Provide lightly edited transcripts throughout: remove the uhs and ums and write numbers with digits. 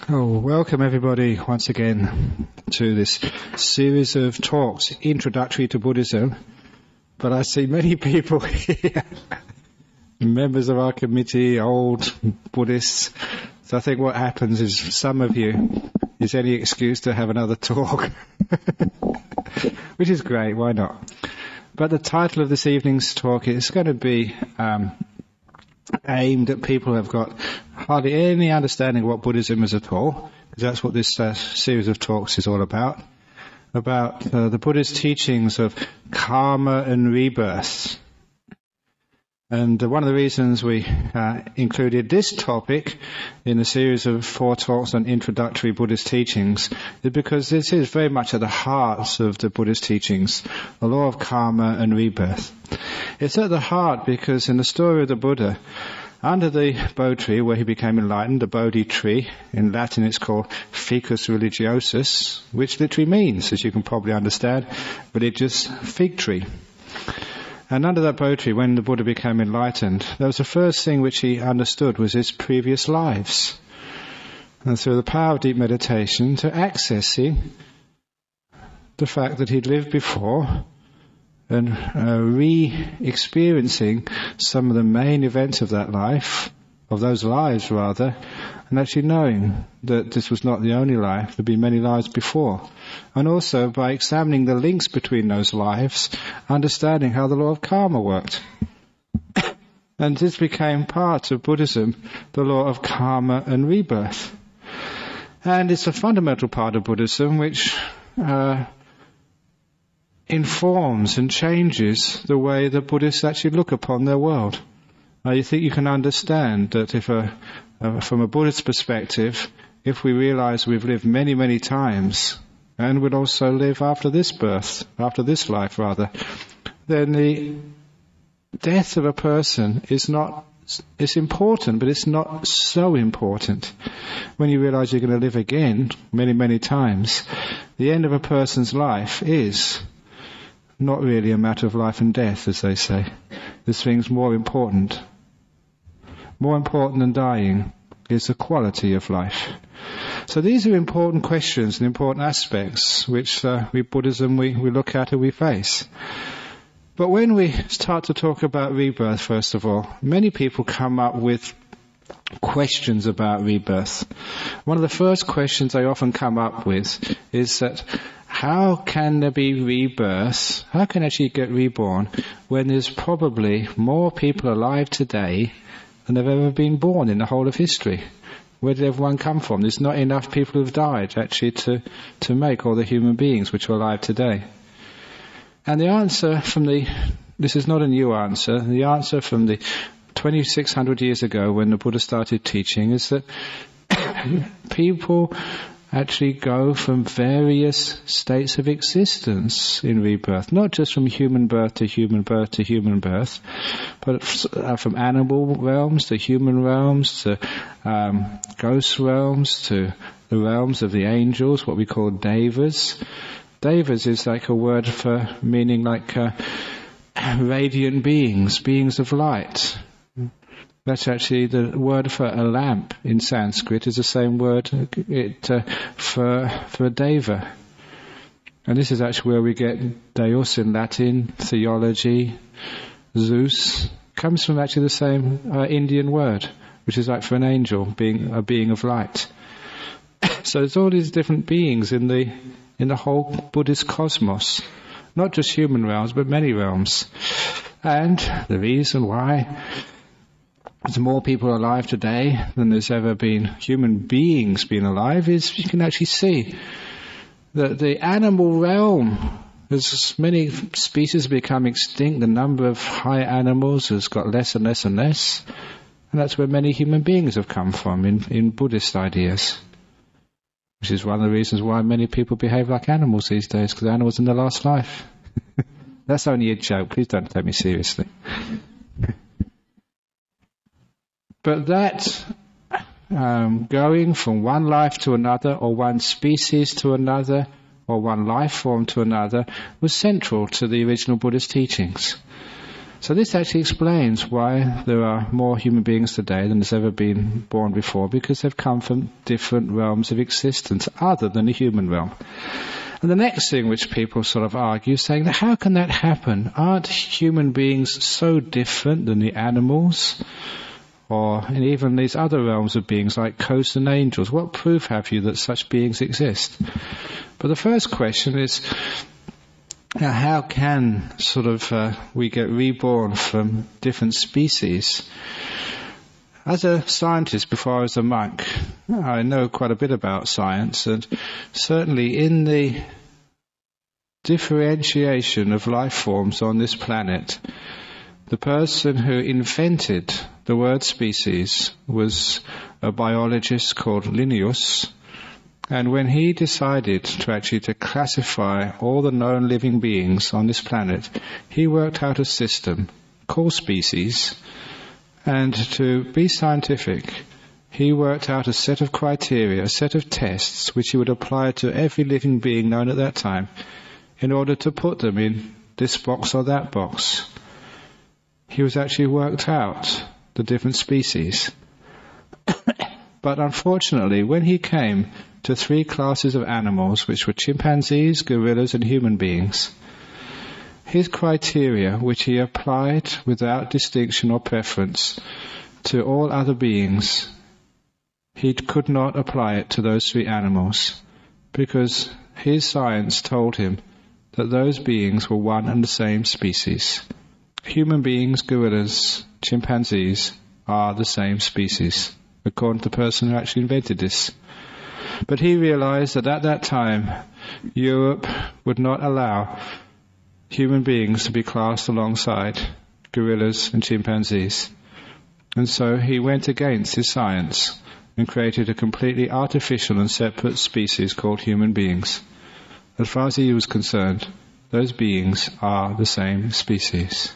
Oh, welcome everybody once again to this series of talks, introductory to Buddhism. But I see many people here, members of our committee, old Buddhists. So I think what happens is some of you is any excuse to have another talk, which is great, why not? But the title of this evening's talk is going to be aimed at people who have got hardly any understanding of what Buddhism is at all, because that's what this series of talks is all about the Buddhist teachings of karma and rebirth. And one of the reasons we included this topic in a series of 4 talks on introductory Buddhist teachings is because this is very much at the heart of the Buddhist teachings, the law of karma and rebirth. It's at the heart because in the story of the Buddha, under the Bodhi tree where he became enlightened, the Bodhi tree, in Latin it's called Ficus religiosus, which literally means, as you can probably understand, religious fig tree. And under that Bodhi tree, when the Buddha became enlightened, that was the first thing which he understood was his previous lives. And through the power of deep meditation, to accessing the fact that he'd lived before and re-experiencing some of the main events of that life, of those lives rather, and actually knowing that this was not the only life, there'd been many lives before. And also by examining the links between those lives, understanding how the law of karma worked. And this became part of Buddhism, the law of karma and rebirth. And it's a fundamental part of Buddhism which informs and changes the way the Buddhists actually look upon their world. You think you can understand that if from a Buddhist perspective, if we realize we've lived many, many times, and will also live after this birth, after this life rather, then the death of a person is not, it's important, but it's not so important. When you realize you're going to live again many, many times, the end of a person's life is not really a matter of life and death, as they say. This thing's more important. More important than dying is the quality of life. So these are important questions and important aspects which Buddhism we look at and we face. But when we start to talk about rebirth, first of all, many people come up with questions about rebirth. One of the first questions they often come up with is that how can there be rebirth? How can actually get reborn when there's probably more people alive today than have ever been born in the whole of history? Where did everyone come from? There's not enough people who have died actually to make all the human beings which are alive today. And the answer this is not a new answer, the answer from the 2600 years ago when the Buddha started teaching is that people actually go from various states of existence in rebirth, not just from human birth to human birth to human birth, but from animal realms to human realms to ghost realms to the realms of the angels, what we call devas. Devas is like a word for meaning like radiant beings, beings of light. That's actually the word for a lamp in Sanskrit is the same word for a deva. And this is actually where we get Deus in Latin, theology, Zeus. Comes from actually the same Indian word, which is like for an angel, a being of light. So there's all these different beings in the whole Buddhist cosmos. Not just human realms, but many realms. And the reason why there's more people alive today than there's ever been human beings being alive is you can actually see that the animal realm, as many species become extinct, the number of higher animals has got less and less and less. And that's where many human beings have come from in Buddhist ideas. Which is one of the reasons why many people behave like animals these days, because animals in their last life. That's only a joke, please don't take me seriously. But that going from one life to another, or one species to another, or one life form to another, was central to the original Buddhist teachings. So this actually explains why there are more human beings today than there's ever been born before, because they've come from different realms of existence other than the human realm. And the next thing which people sort of argue, saying that how can that happen? Aren't human beings so different than the animals? Or and even these other realms of beings like ghosts and angels? What proof have you that such beings exist? But the first question is, how can we get reborn from different species? As a scientist, before I was a monk, I know quite a bit about science, and certainly in the differentiation of life forms on this planet, the person who invented the word species was a biologist called Linnaeus, and when he decided to classify all the known living beings on this planet, he worked out a system called species. And to be scientific, he worked out a set of criteria, a set of tests, which he would apply to every living being known at that time, in order to put them in this box or that box. He was actually worked out the different species. But unfortunately, when he came to 3 classes of animals, which were chimpanzees, gorillas, and human beings, his criteria, which he applied without distinction or preference to all other beings, he could not apply it to those 3 animals, because his science told him that those beings were one and the same species. Human beings, gorillas, chimpanzees are the same species, according to the person who actually invented this. But he realized that at that time, Europe would not allow human beings to be classed alongside gorillas and chimpanzees. And so he went against his science and created a completely artificial and separate species called human beings. As far as he was concerned, those beings are the same species.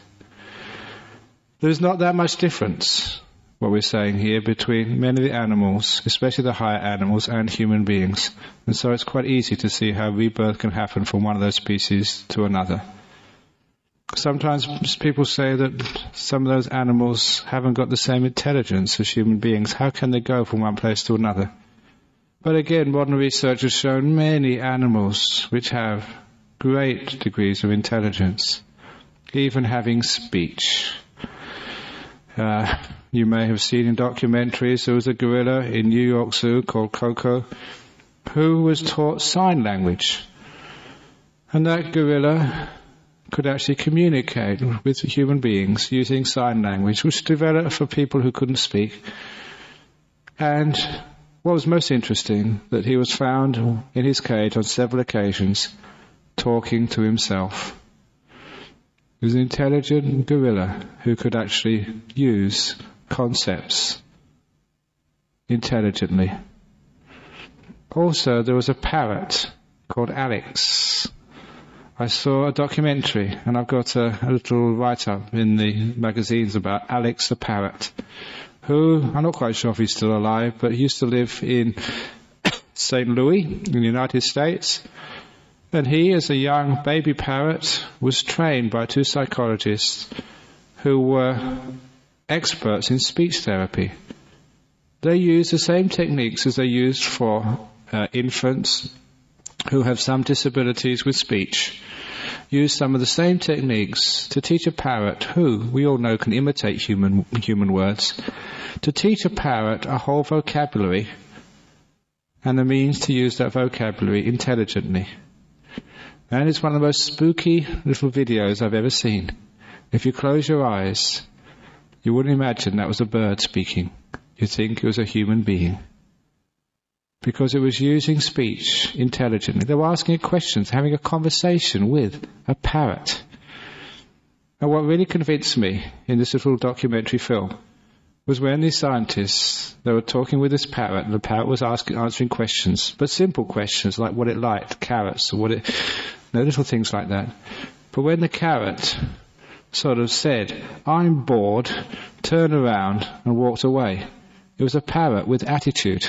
There's not that much difference, what we're saying here, between many of the animals, especially the higher animals, and human beings. And so it's quite easy to see how rebirth can happen from one of those species to another. Sometimes people say that some of those animals haven't got the same intelligence as human beings. How can they go from one place to another? But again, modern research has shown many animals which have great degrees of intelligence, even having speech. You may have seen in documentaries, there was a gorilla in New York Zoo called Coco who was taught sign language. And that gorilla could actually communicate with human beings using sign language, which developed for people who couldn't speak. And what was most interesting, that he was found in his cage on several occasions talking to himself. He was an intelligent gorilla who could actually use concepts intelligently. Also, there was a parrot called Alex. I saw a documentary, and I've got a little write-up in the magazines about Alex the parrot, who, I'm not quite sure if he's still alive, but he used to live in St. Louis in the United States. And he, as a young baby parrot, was trained by 2 psychologists who were experts in speech therapy. They used the same techniques as they used for infants who have some disabilities with speech. Use some of the same techniques to teach a parrot, who we all know can imitate human words, to teach a parrot a whole vocabulary and the means to use that vocabulary intelligently. And it's one of the most spooky little videos I've ever seen. If you close your eyes, you wouldn't imagine that was a bird speaking. You'd think it was a human being. Because it was using speech intelligently. They were asking it questions, having a conversation with a parrot. And what really convinced me in this little documentary film was when these scientists, they were talking with this parrot, and the parrot was answering questions, but simple questions like what it liked, carrots, or little things like that. But when the carrot sort of said, "I'm bored," turned around and walked away, it was a parrot with attitude.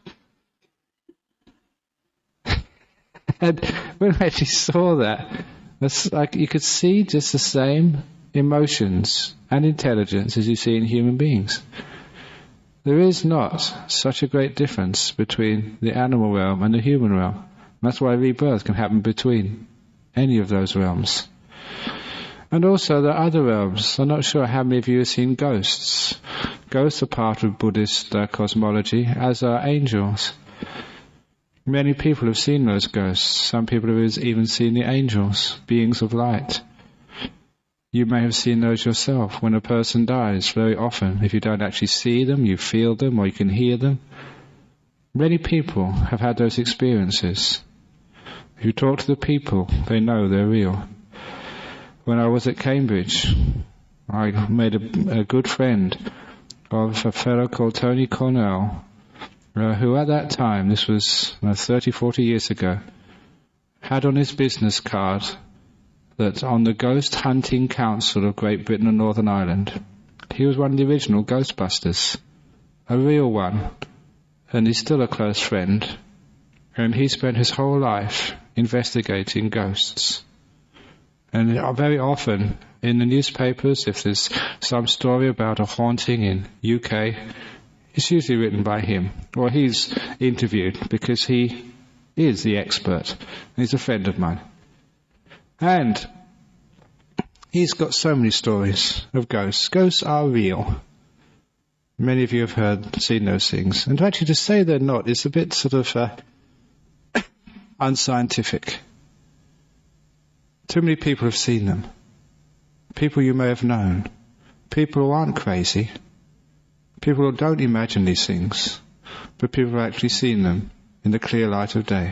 And when I actually saw that, That's like you could see just the same emotions and intelligence as you see in human beings. There is not such a great difference between the animal realm and the human realm. That's why rebirth can happen between any of those realms. And also the other realms. I'm not sure how many of you have seen ghosts. Ghosts are part of Buddhist cosmology, as are angels. Many people have seen those ghosts. Some people have even seen the angels, beings of light. You may have seen those yourself. When a person dies, very often, if you don't actually see them, you feel them or you can hear them. Many people have had those experiences. If you talk to the people, they know they're real. When I was at Cambridge, I made a good friend of a fellow called Tony Cornell, who at that time, this was 30, 40 years ago, had on his business card that on the Ghost Hunting Council of Great Britain and Northern Ireland, he was one of the original Ghostbusters, a real one, and he's still a close friend, and he spent his whole life investigating ghosts. And very often in the newspapers, if there's some story about a haunting in UK, it's usually written by him, or he's interviewed because he is the expert. He's a friend of mine. And he's got so many stories of ghosts. Ghosts are real. Many of you have seen those things. And actually to say they're not is a bit sort of unscientific. Too many people have seen them. People you may have known. People who aren't crazy. People who don't imagine these things. But people who have actually seen them in the clear light of day.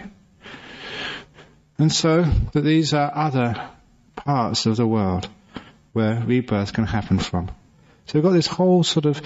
And so, that these are other parts of the world where rebirth can happen from. So we've got this whole sort of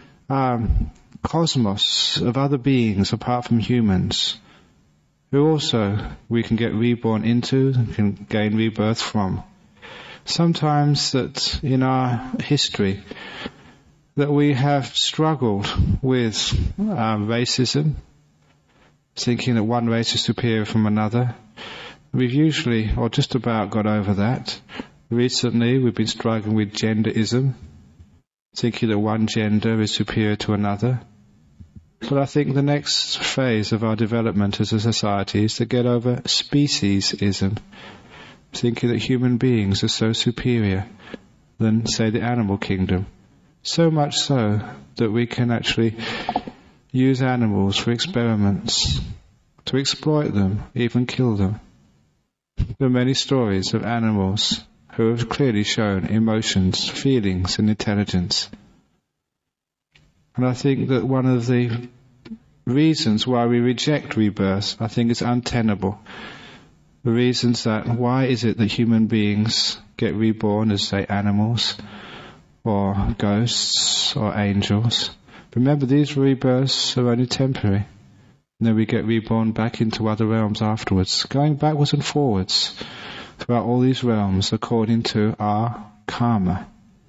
cosmos of other beings apart from humans, who also we can get reborn into, can gain rebirth from. Sometimes that in our history that we have struggled with racism, thinking that one race is superior from another. We've usually, or just about, got over that. Recently we've been struggling with genderism, thinking that one gender is superior to another. But I think the next phase of our development as a society is to get over speciesism, thinking that human beings are so superior than, say, the animal kingdom. So much so that we can actually use animals for experiments, to exploit them, even kill them. There are many stories of animals who have clearly shown emotions, feelings and intelligence. And I think that one of the reasons why we reject rebirth, I think, is untenable. The reasons that, why is it that human beings get reborn as, say, animals, or ghosts, or angels? Remember, these rebirths are only temporary. And then we get reborn back into other realms afterwards, going backwards and forwards throughout all these realms according to our karma.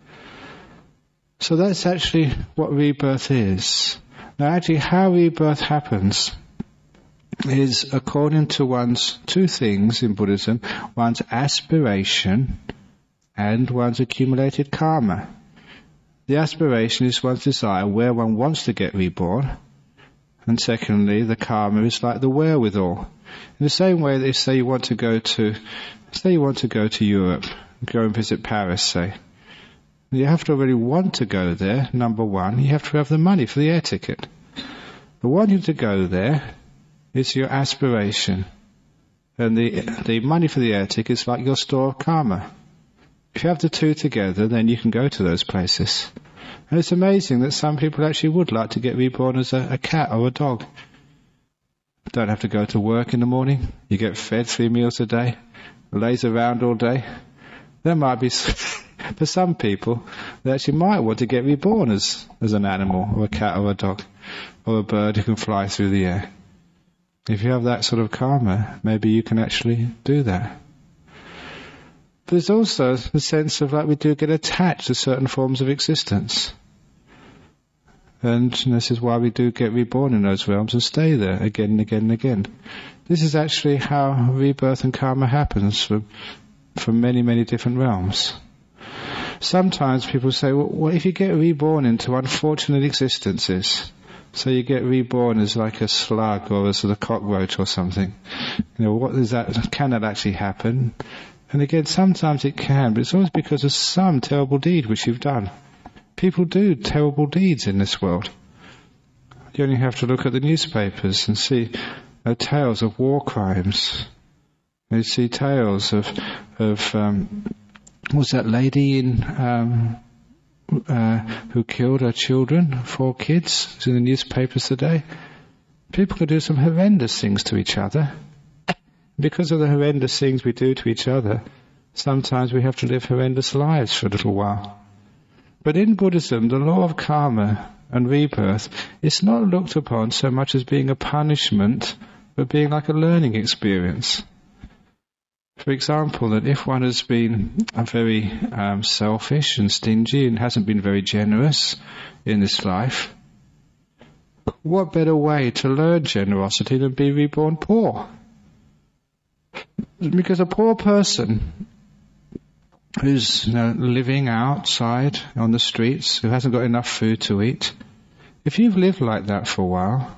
So that's actually what rebirth is. Now actually how rebirth happens is according to one's two things in Buddhism, one's aspiration and one's accumulated karma. The aspiration is one's desire, where one wants to get reborn. And secondly, the karma is like the wherewithal. In the same way that if, say, you want to go to Europe, go and visit Paris, say, you have to already want to go there, number one. You have to have the money for the air ticket. But wanting to go there is your aspiration. And the money for the air ticket is like your store of karma. If you have the two together, then you can go to those places. And it's amazing that some people actually would like to get reborn as a cat or a dog. Don't have to go to work in the morning. You get fed 3 meals a day. Lays around all day. There might be, for some people, they actually might want to get reborn as an animal, or a cat or a dog, or a bird who can fly through the air. If you have that sort of karma, maybe you can actually do that. But there's also the sense of like we do get attached to certain forms of existence. And this is why we do get reborn in those realms and stay there again and again and again. This is actually how rebirth and karma happens. from many, many different realms. Sometimes people say, well, if you get reborn into unfortunate existences, so you get reborn as like a slug or as a cockroach or something, what is that? Can that actually happen? And again, sometimes it can, but it's always because of some terrible deed which you've done. People do terrible deeds in this world. You only have to look at the newspapers and see tales of war crimes. You see tales of was that lady in who killed her children, 4 kids? It's in the newspapers today. People can do some horrendous things to each other. Because of the horrendous things we do to each other, sometimes we have to live horrendous lives for a little while. But in Buddhism, the law of karma and rebirth is not looked upon so much as being a punishment, but being like a learning experience. For example, that if one has been very selfish and stingy and hasn't been very generous in this life, what better way to learn generosity than be reborn poor? Because a poor person who's living outside on the streets, who hasn't got enough food to eat, if you've lived like that for a while,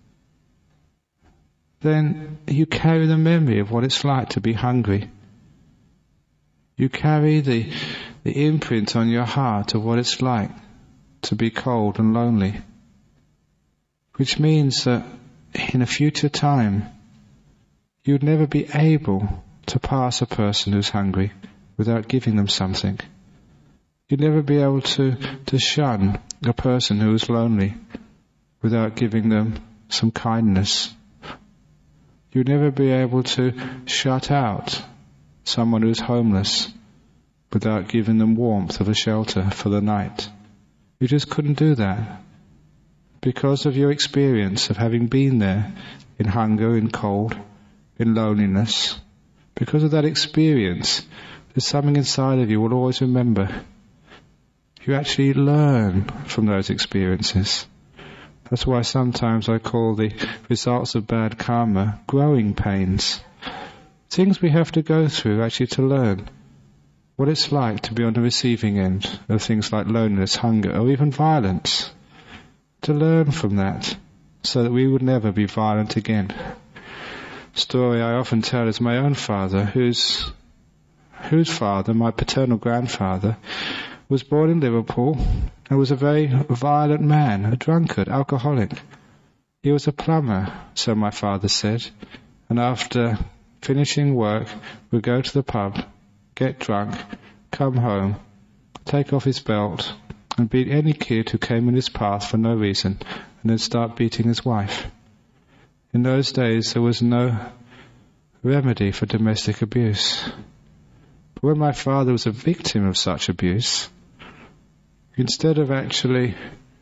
then you carry the memory of what it's like to be hungry. You carry the imprint on your heart of what it's like to be cold and lonely. Which means that in a future time, you'd never be able to pass a person who's hungry without giving them something. You'd never be able to shun a person who is lonely without giving them some kindness. You'd never be able to shut out someone who's homeless without giving them warmth of a shelter for the night. You just couldn't do that because of your experience of having been there in hunger, in cold, in loneliness. Because of that experience, there's something inside of you will always remember. You actually learn from those experiences. That's why sometimes I call the results of bad karma growing pains. Things we have to go through actually to learn what it's like to be on the receiving end of things like loneliness, hunger, or even violence. To learn from that so that we would never be violent again. Story I often tell is my own father, whose father, my paternal grandfather, was born in Liverpool and was a very violent man, a drunkard, alcoholic. He was a plumber, so my father said, and after finishing work would go to the pub, get drunk, come home, take off his belt and beat any kid who came in his path for no reason, and then start beating his wife. In those days there was no remedy for domestic abuse. But when my father was a victim of such abuse, instead of actually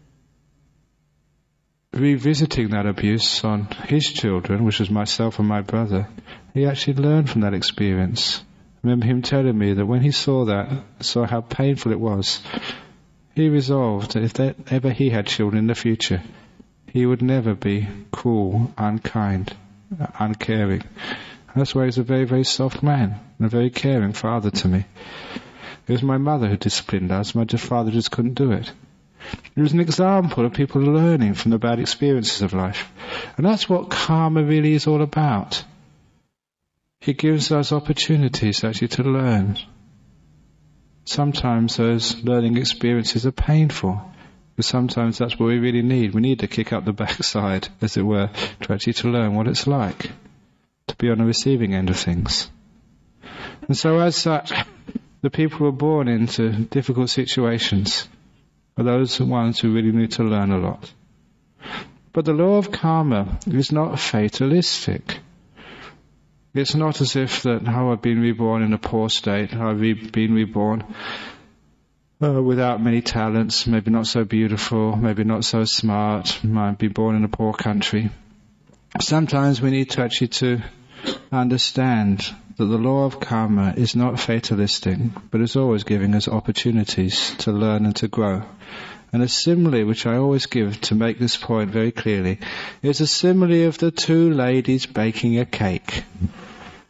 revisiting that abuse on his children, which was myself and my brother, he actually learned from that experience. I remember him telling me that when he saw how painful it was, he resolved that if ever he had children in the future, he would never be cruel, unkind, uncaring. And that's why he's a very, very soft man and a very caring father to me. It was my mother who disciplined us. My father just couldn't do it. It was an example of people learning from the bad experiences of life. And that's what karma really is all about. It gives us opportunities actually to learn. Sometimes those learning experiences are painful, but sometimes that's what we really need. We need to kick up the backside, as it were, to actually to learn what it's like to be on the receiving end of things. And so as such, the people who are born into difficult situations are those ones who really need to learn a lot. But the law of karma is not fatalistic. It's not as if that, I've been reborn in a poor state, I've been reborn without many talents, maybe not so beautiful, maybe not so smart, might be born in a poor country. Sometimes we need to actually to understand that the law of karma is not fatalistic, but is always giving us opportunities to learn and to grow. And a simile which I always give to make this point very clearly is a simile of the 2 ladies baking a cake.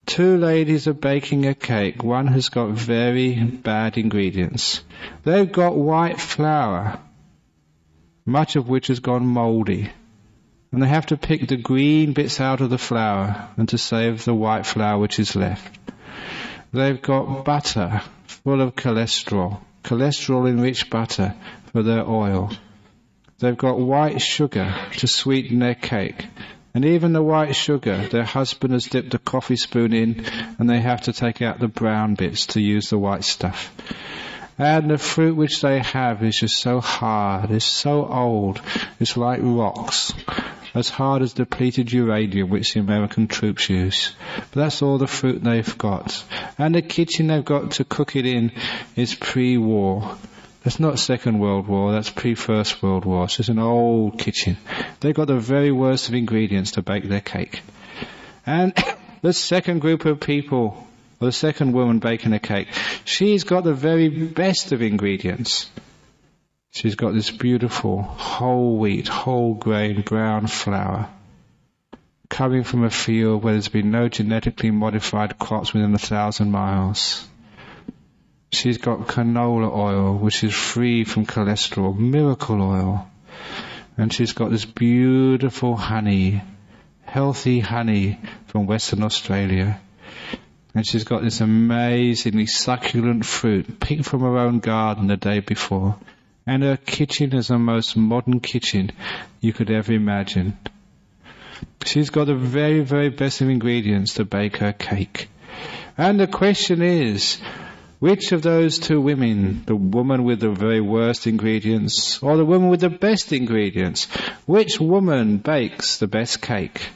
Two ladies are baking a cake. One has got very bad ingredients. They've got white flour, much of which has gone mouldy. And they have to pick the green bits out of the flour and to save the white flour which is left. They've got butter full of cholesterol-enriched butter for their oil. They've got white sugar to sweeten their cake. And even the white sugar, their husband has dipped a coffee spoon in, and they have to take out the brown bits to use the white stuff. And the fruit which they have is just so hard, it's so old, it's like rocks, as hard as depleted uranium which the American troops use. But that's all the fruit they've got. And the kitchen they've got to cook it in is pre-war. That's not Second World War, that's pre-First World War. It's just an old kitchen. They've got the very worst of ingredients to bake their cake. And the second group of people, or the second woman baking a cake, she's got the very best of ingredients. She's got this beautiful whole wheat, whole grain, brown flour, coming from a field where there's been no genetically modified crops within 1,000 miles. She's got canola oil, which is free from cholesterol, miracle oil. And she's got this beautiful honey, healthy honey from Western Australia. And she's got this amazingly succulent fruit, picked from her own garden the day before. And her kitchen is the most modern kitchen you could ever imagine. She's got the very, very best of ingredients to bake her cake. And the question is, which of those two women, the woman with the very worst ingredients or the woman with the best ingredients, which woman bakes the best cake?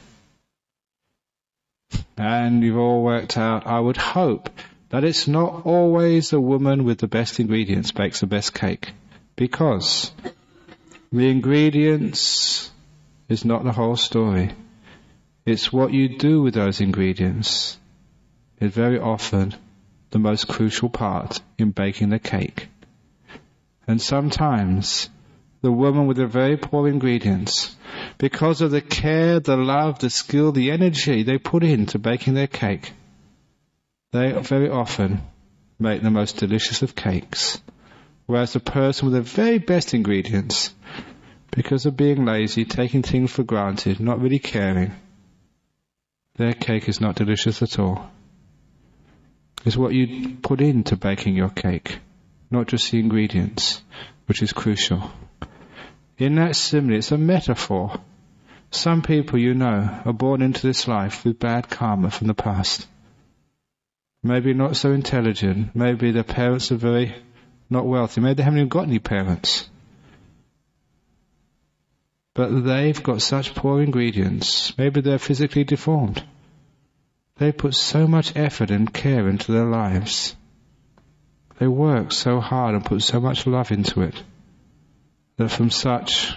And you've all worked out, I would hope, that it's not always the woman with the best ingredients bakes the best cake, because the ingredients is not the whole story. It's what you do with those ingredients is very often the most crucial part in baking the cake. And sometimes the woman with the very poor ingredients, because of the care, the love, the skill, the energy they put into baking their cake, they very often make the most delicious of cakes. Whereas the person with the very best ingredients, because of being lazy, taking things for granted, not really caring, their cake is not delicious at all. It's what you put into baking your cake, not just the ingredients, which is crucial. In that simile, it's a metaphor. Some people, you know, are born into this life with bad karma from the past. Maybe not so intelligent, maybe their parents are very not wealthy, maybe they haven't even got any parents. But they've got such poor ingredients, maybe they're physically deformed. They put so much effort and care into their lives. They work so hard and put so much love into it, that from such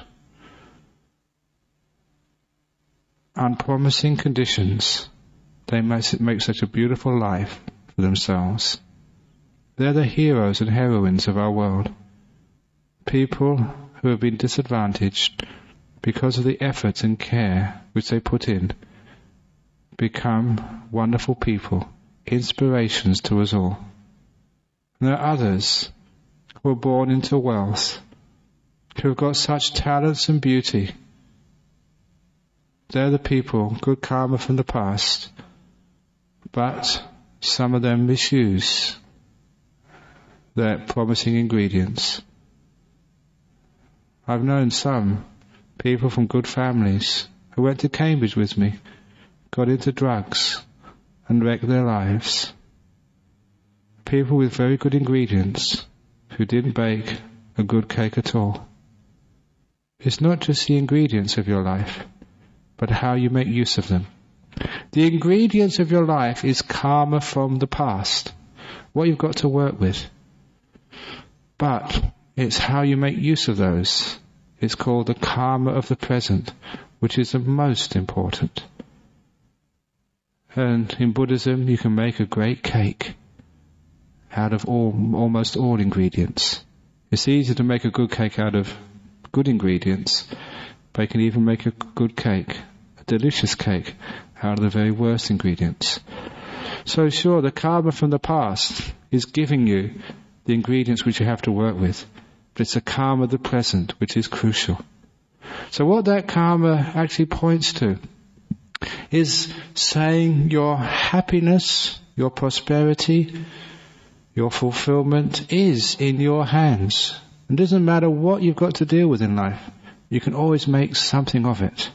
unpromising conditions, they make such a beautiful life for themselves. They're the heroes and heroines of our world. People who have been disadvantaged because of the efforts and care which they put in, become wonderful people, inspirations to us all. And there are others who are born into wealth, who have got such talents and beauty. They're the people, good karma from the past, but some of them misuse their promising ingredients. I've known some people from good families who went to Cambridge with me, got into drugs and wrecked their lives. People with very good ingredients who didn't bake a good cake at all. It's not just the ingredients of your life, but how you make use of them. The ingredients of your life is karma from the past, what you've got to work with. But it's how you make use of those. It's called the karma of the present, which is the most important. And in Buddhism, you can make a great cake out of almost all ingredients. It's easy to make a good cake out of good ingredients, but you can even make a good cake, a delicious cake, out of the very worst ingredients. So sure, the karma from the past is giving you the ingredients which you have to work with. But it's the karma of the present which is crucial. So what that karma actually points to is saying your happiness, your prosperity, your fulfillment is in your hands. It doesn't matter what you've got to deal with in life. You can always make something of it.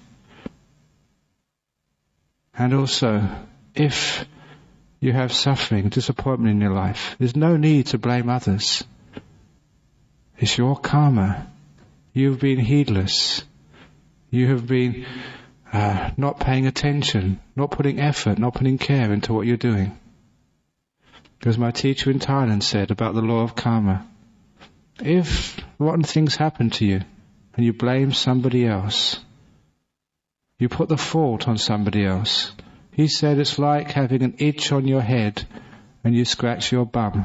And also, if you have suffering, disappointment in your life, there's no need to blame others. It's your karma. You've been heedless. You have been not paying attention, not putting effort, not putting care into what you're doing. Because my teacher in Thailand said about the law of karma, if rotten things happen to you and you blame somebody else, you put the fault on somebody else. He said it's like having an itch on your head and you scratch your bum.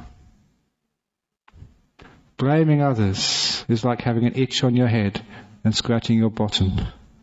Blaming others is like having an itch on your head and scratching your bottom.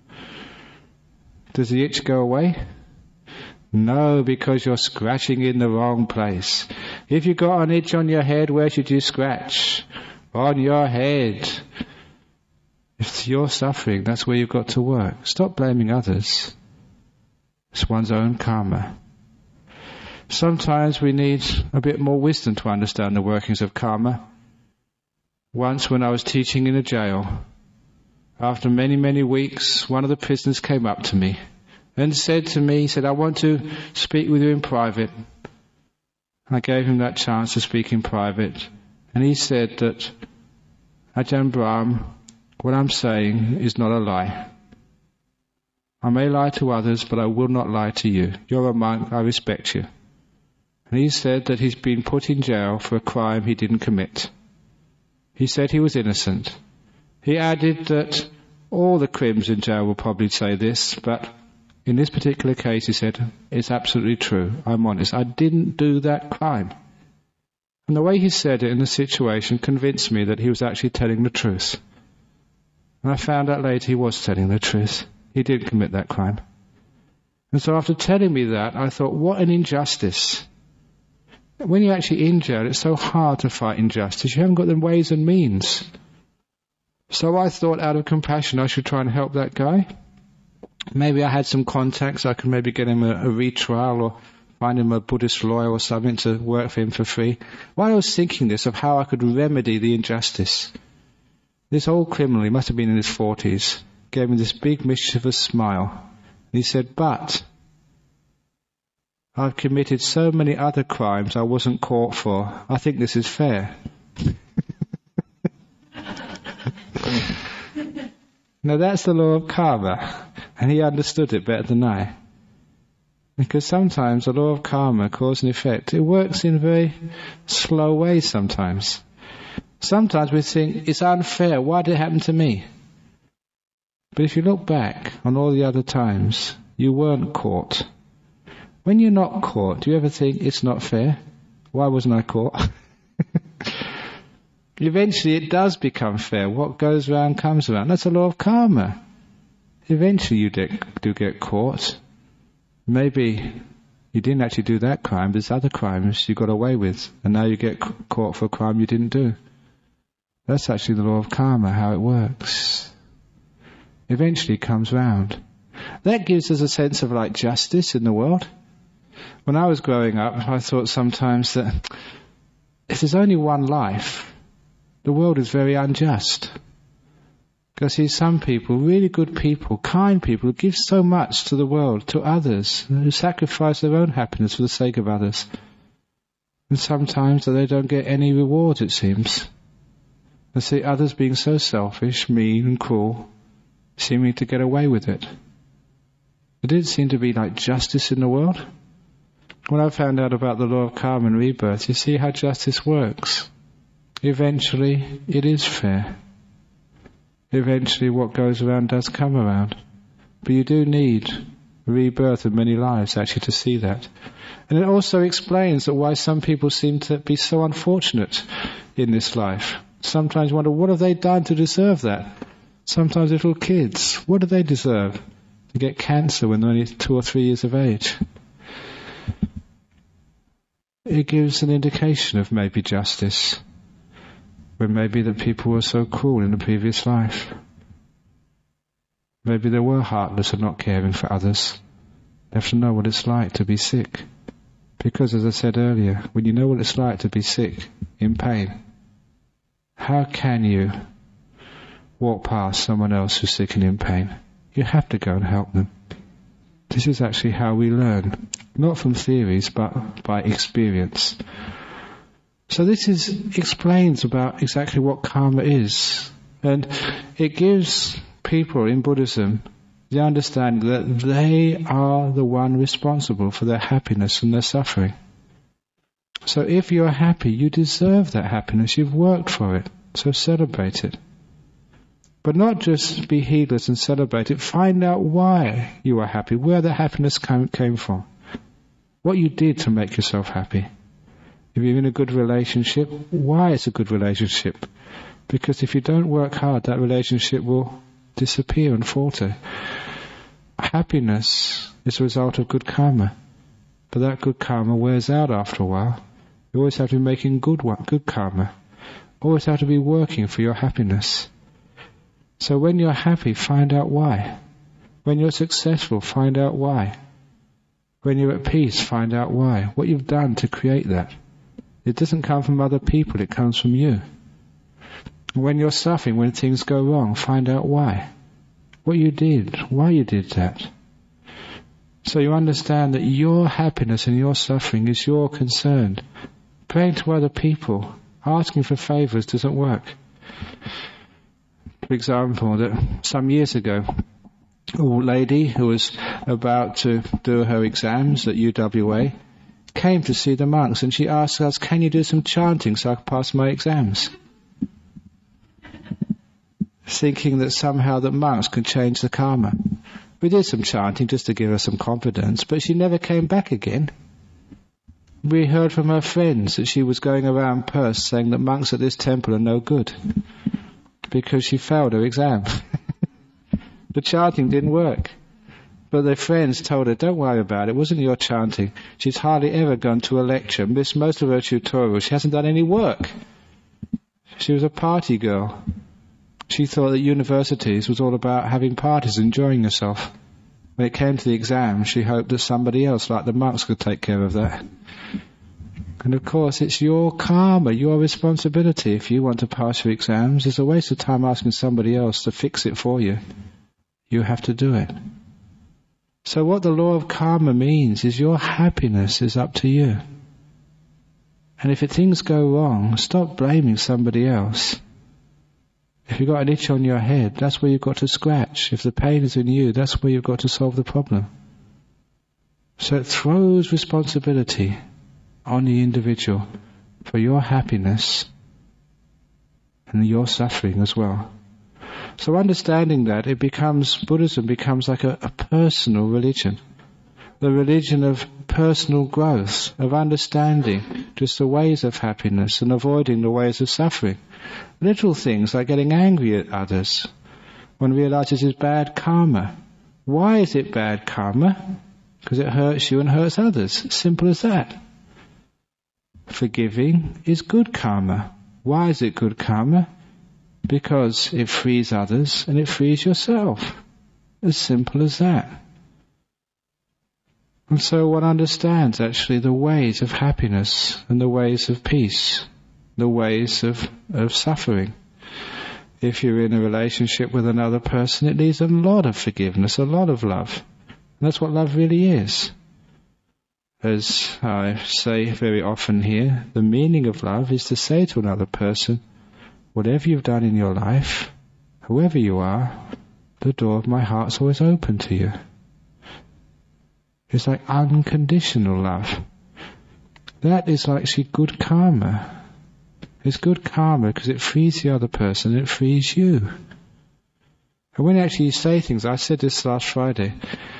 Does the itch go away? No, because you're scratching in the wrong place. If you've got an itch on your head, where should you scratch? On your head. If you're suffering, that's where you've got to work. Stop blaming others. It's one's own karma. Sometimes we need a bit more wisdom to understand the workings of karma. Once when I was teaching in a jail, after many, many weeks, one of the prisoners came up to me and said to me, he said, I want to speak with you in private. I gave him that chance to speak in private. And he said that, Ajahn Brahm, what I'm saying is not a lie. I may lie to others, but I will not lie to you. You're a monk, I respect you. And he said that he's been put in jail for a crime he didn't commit. He said he was innocent. He added that all the crims in jail will probably say this, but in this particular case he said, it's absolutely true, I'm honest, I didn't do that crime. And the way he said it in the situation convinced me that he was actually telling the truth. And I found out later he was telling the truth. He did commit that crime. And so after telling me that, I thought, what an injustice. When you're actually in jail, it's so hard to fight injustice. You haven't got the ways and means. So I thought, out of compassion, I should try and help that guy. Maybe I had some contacts. I could maybe get him a retrial or find him a Buddhist lawyer or something to work for him for free. While I was thinking this, of how I could remedy the injustice, this old criminal, he must have been in his 40s, gave me this big mischievous smile. And he said, but I've committed so many other crimes I wasn't caught for. I think this is fair. Now that's the law of karma, and he understood it better than I. Because sometimes the law of karma, cause and effect, it works in very slow ways sometimes. Sometimes we think, it's unfair, why did it happen to me? But if you look back on all the other times, you weren't caught. When you're not caught, do you ever think, it's not fair? Why wasn't I caught? Eventually it does become fair. What goes round comes around. That's the law of karma. Eventually you do get caught. Maybe you didn't actually do that crime, but there's other crimes you got away with, and now you get caught for a crime you didn't do. That's actually the law of karma, how it works. Eventually it comes round. That gives us a sense of like justice in the world. When I was growing up, I thought sometimes that if there's only one life, the world is very unjust. Because see, some people, really good people, kind people, who give so much to the world, to others, who sacrifice their own happiness for the sake of others. And sometimes they don't get any reward, it seems. I see others being so selfish, mean and cruel, seeming to get away with it. There didn't seem to be like justice in the world. When I found out about the law of karma and rebirth, you see how justice works. Eventually, it is fair. Eventually, what goes around does come around. But you do need rebirth of many lives, actually, to see that. And it also explains that why some people seem to be so unfortunate in this life. Sometimes you wonder, what have they done to deserve that? Sometimes little kids, what do they deserve? To get cancer when they're only 2 or 3 years of age. it gives an indication of maybe justice, when maybe the people were so cruel in the previous life. Maybe they were heartless and not caring for others. They have to know what it's like to be sick. Because, as I said earlier, when you know what it's like to be sick, in pain, how can you walk past someone else who's sick and in pain? You have to go and help them. This is actually how we learn, not from theories, but by experience. So this explains about exactly what karma is. And it gives people in Buddhism the understanding that they are the one responsible for their happiness and their suffering. So if you're happy, you deserve that happiness. You've worked for it. So celebrate it. But not just be heedless and celebrate it. Find out why you are happy, where the happiness came from, what you did to make yourself happy. If you're in a good relationship, why it's a good relationship? Because if you don't work hard, that relationship will disappear and falter. Happiness is a result of good karma, but that good karma wears out after a while. You always have to be making good karma. Always have to be working for your happiness. So when you're happy, find out why. When you're successful, find out why. When you're at peace, find out why. What you've done to create that. It doesn't come from other people, it comes from you. When you're suffering, when things go wrong, find out why. What you did, why you did that. So you understand that your happiness and your suffering is your concern. Praying to other people, asking for favours doesn't work. For example, that some years ago, a lady who was about to do her exams at UWA came to see the monks, and she asked us, "Can you do some chanting so I can pass my exams?" Thinking that somehow that monks could change the karma. We did some chanting just to give her some confidence, but she never came back again. We heard from her friends that she was going around Perth saying that monks at this temple are no good, because she failed her exam. The chanting didn't work. But their friends told her, "Don't worry about it, it wasn't your chanting. She's hardly ever gone to a lecture, missed most of her tutorials, she hasn't done any work." She was a party girl. She thought that universities was all about having parties, enjoying yourself. When it came to the exam, she hoped that somebody else, like the monks, could take care of that. And of course, it's your karma, your responsibility. If you want to pass your exams, it's a waste of time asking somebody else to fix it for you. You have to do it. So what the law of karma means is your happiness is up to you. And if things go wrong, stop blaming somebody else. If you've got an itch on your head, that's where you've got to scratch. If the pain is in you, that's where you've got to solve the problem. So it throws responsibility on the individual for your happiness and your suffering as well. So understanding that, Buddhism becomes like a personal religion. The religion of personal growth, of understanding just the ways of happiness and avoiding the ways of suffering. Little things like getting angry at others. One realizes this is bad karma. Why is it bad karma? Because it hurts you and hurts others. Simple as that. Forgiving is good karma. Why is it good karma? Because it frees others and it frees yourself. As simple as that. And so one understands actually the ways of happiness and the ways of peace, the ways of suffering. If you're in a relationship with another person, it needs a lot of forgiveness, a lot of love. And that's what love really is. As I say very often here, the meaning of love is to say to another person, whatever you've done in your life, whoever you are, the door of my heart's always open to you. It's like unconditional love. That is actually good karma. It's good karma because it frees the other person and it frees you. And when actually you say things, I said this last Friday,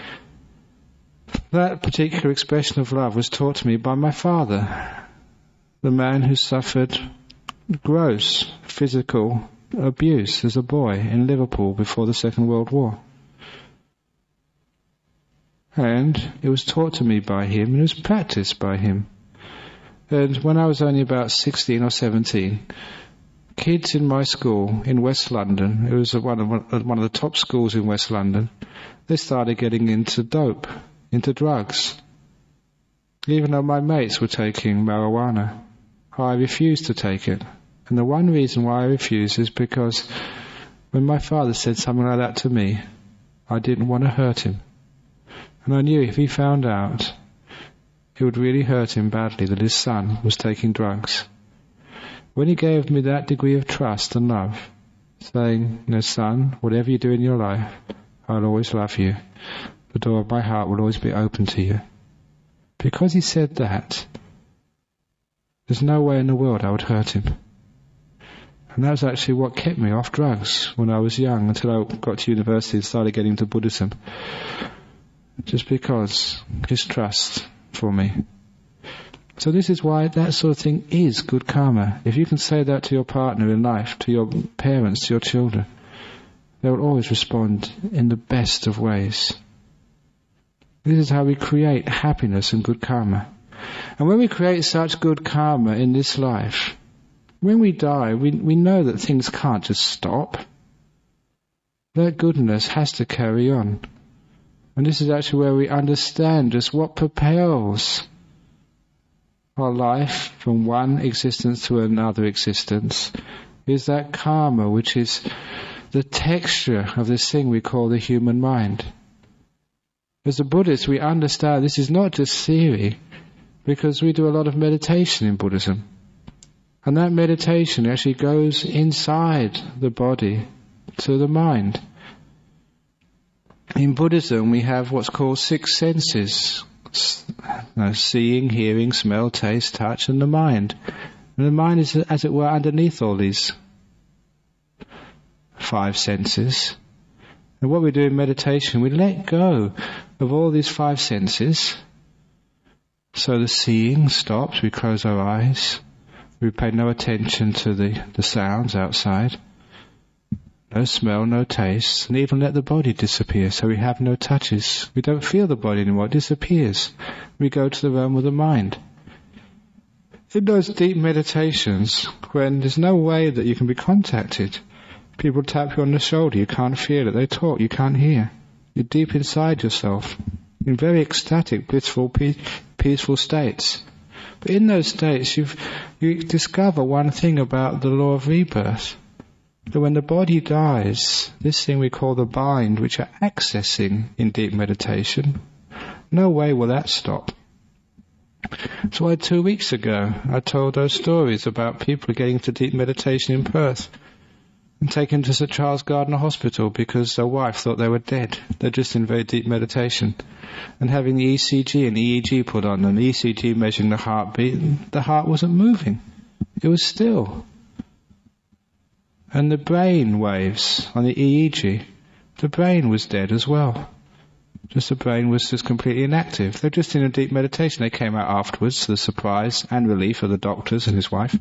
that particular expression of love was taught to me by my father, the man who suffered gross physical abuse as a boy in Liverpool before the Second World War. And it was taught to me by him and it was practiced by him. And when I was only about 16 or 17, kids in my school in West London, it was one of the top schools in West London, they started getting into dope, into drugs. Even though my mates were taking marijuana, I refused to take it. And the one reason why I refused is because when my father said something like that to me, I didn't want to hurt him. And I knew if he found out, it would really hurt him badly that his son was taking drugs. When he gave me that degree of trust and love, saying, son, whatever you do in your life, I'll always love you. The door of my heart will always be open to you. Because he said that, there's no way in the world I would hurt him. And that was actually what kept me off drugs when I was young, until I got to university and started getting into Buddhism. Just because his trust for me. So this is why that sort of thing is good karma. If you can say that to your partner in life, to your parents, to your children, they will always respond in the best of ways. This is how we create happiness and good karma. And when we create such good karma in this life, when we die, we know that things can't just stop. That goodness has to carry on. And this is actually where we understand just what propels our life from one existence to another existence, is that karma, which is the texture of this thing we call the human mind. As a Buddhist, we understand this is not just theory, because we do a lot of meditation in Buddhism. And that meditation actually goes inside the body to the mind. In Buddhism, we have what's called 6 senses. Seeing, hearing, smell, taste, touch, and the mind. And the mind is, as it were, underneath all these 5 senses. And what we do in meditation, we let go of all these 5 senses. So the seeing stops, we close our eyes, we pay no attention to the sounds outside. No smell, no taste, and even let the body disappear, so we have no touches. We don't feel the body anymore, it disappears. We go to the realm of the mind. In those deep meditations, when there's no way that you can be contacted, people tap you on the shoulder, you can't feel it, they talk, you can't hear. You're deep inside yourself, in very ecstatic, blissful, peaceful states. But in those states, you discover one thing about the law of rebirth. That when the body dies, this thing we call the mind, which you're accessing in deep meditation, no way will that stop. So why 2 weeks ago I told those stories about people getting into deep meditation in Perth and taken to St Charles Gardner Hospital because their wife thought they were dead. They're just in very deep meditation. And having the ECG and EEG put on them, the ECG measuring the heartbeat, the heart wasn't moving. It was still. And the brain waves on the EEG, the brain was dead as well. Just the brain was just completely inactive. They're just in a deep meditation. They came out afterwards to the surprise and relief of the doctors and his wife.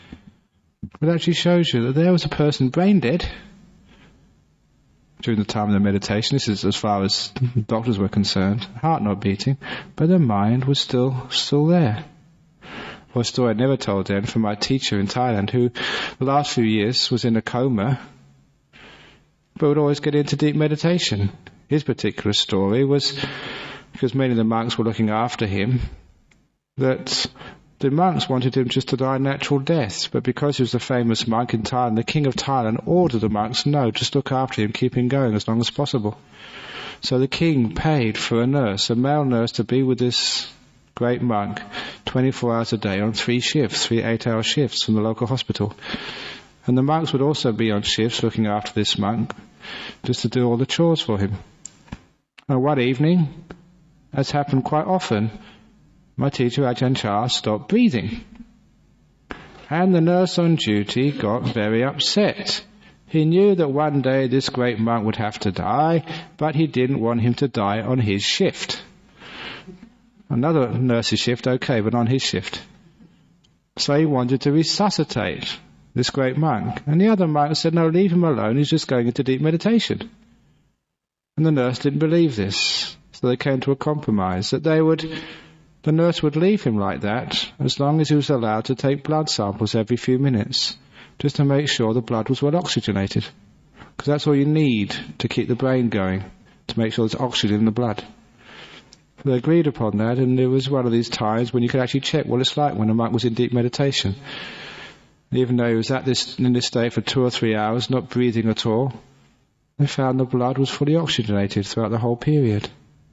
It actually shows you that there was a person brain dead during the time of the meditation. This is as far as doctors were concerned. Heart not beating, but the mind was still there. Or a story I never told then from my teacher in Thailand, who the last few years was in a coma, but would always get into deep meditation. His particular story was, because many of the monks were looking after him, that the monks wanted him just to die natural deaths, but because he was a famous monk in Thailand, the king of Thailand ordered the monks, no, just look after him, keep him going as long as possible. So the king paid for a nurse, a male nurse, to be with this great monk 24 hours a day on 3 shifts, 3 8-hour shifts from the local hospital. And the monks would also be on shifts looking after this monk, just to do all the chores for him. And one evening, as happened quite often, my teacher Ajahn Chah stopped breathing. And the nurse on duty got very upset. He knew that one day this great monk would have to die, but he didn't want him to die on his shift. Another nurse's shift, okay, but on his shift. So he wanted to resuscitate this great monk. And the other monk said, no, leave him alone, he's just going into deep meditation. And the nurse didn't believe this. So they came to a compromise, that they would the nurse would leave him like that as long as he was allowed to take blood samples every few minutes, just to make sure the blood was well oxygenated. Because that's all you need to keep the brain going, to make sure there's oxygen in the blood. They agreed upon that, and there was one of these times when you could actually check what it's like when a monk was in deep meditation. Even though he was in this state for 2 or 3 hours, not breathing at all, they found the blood was fully oxygenated throughout the whole period.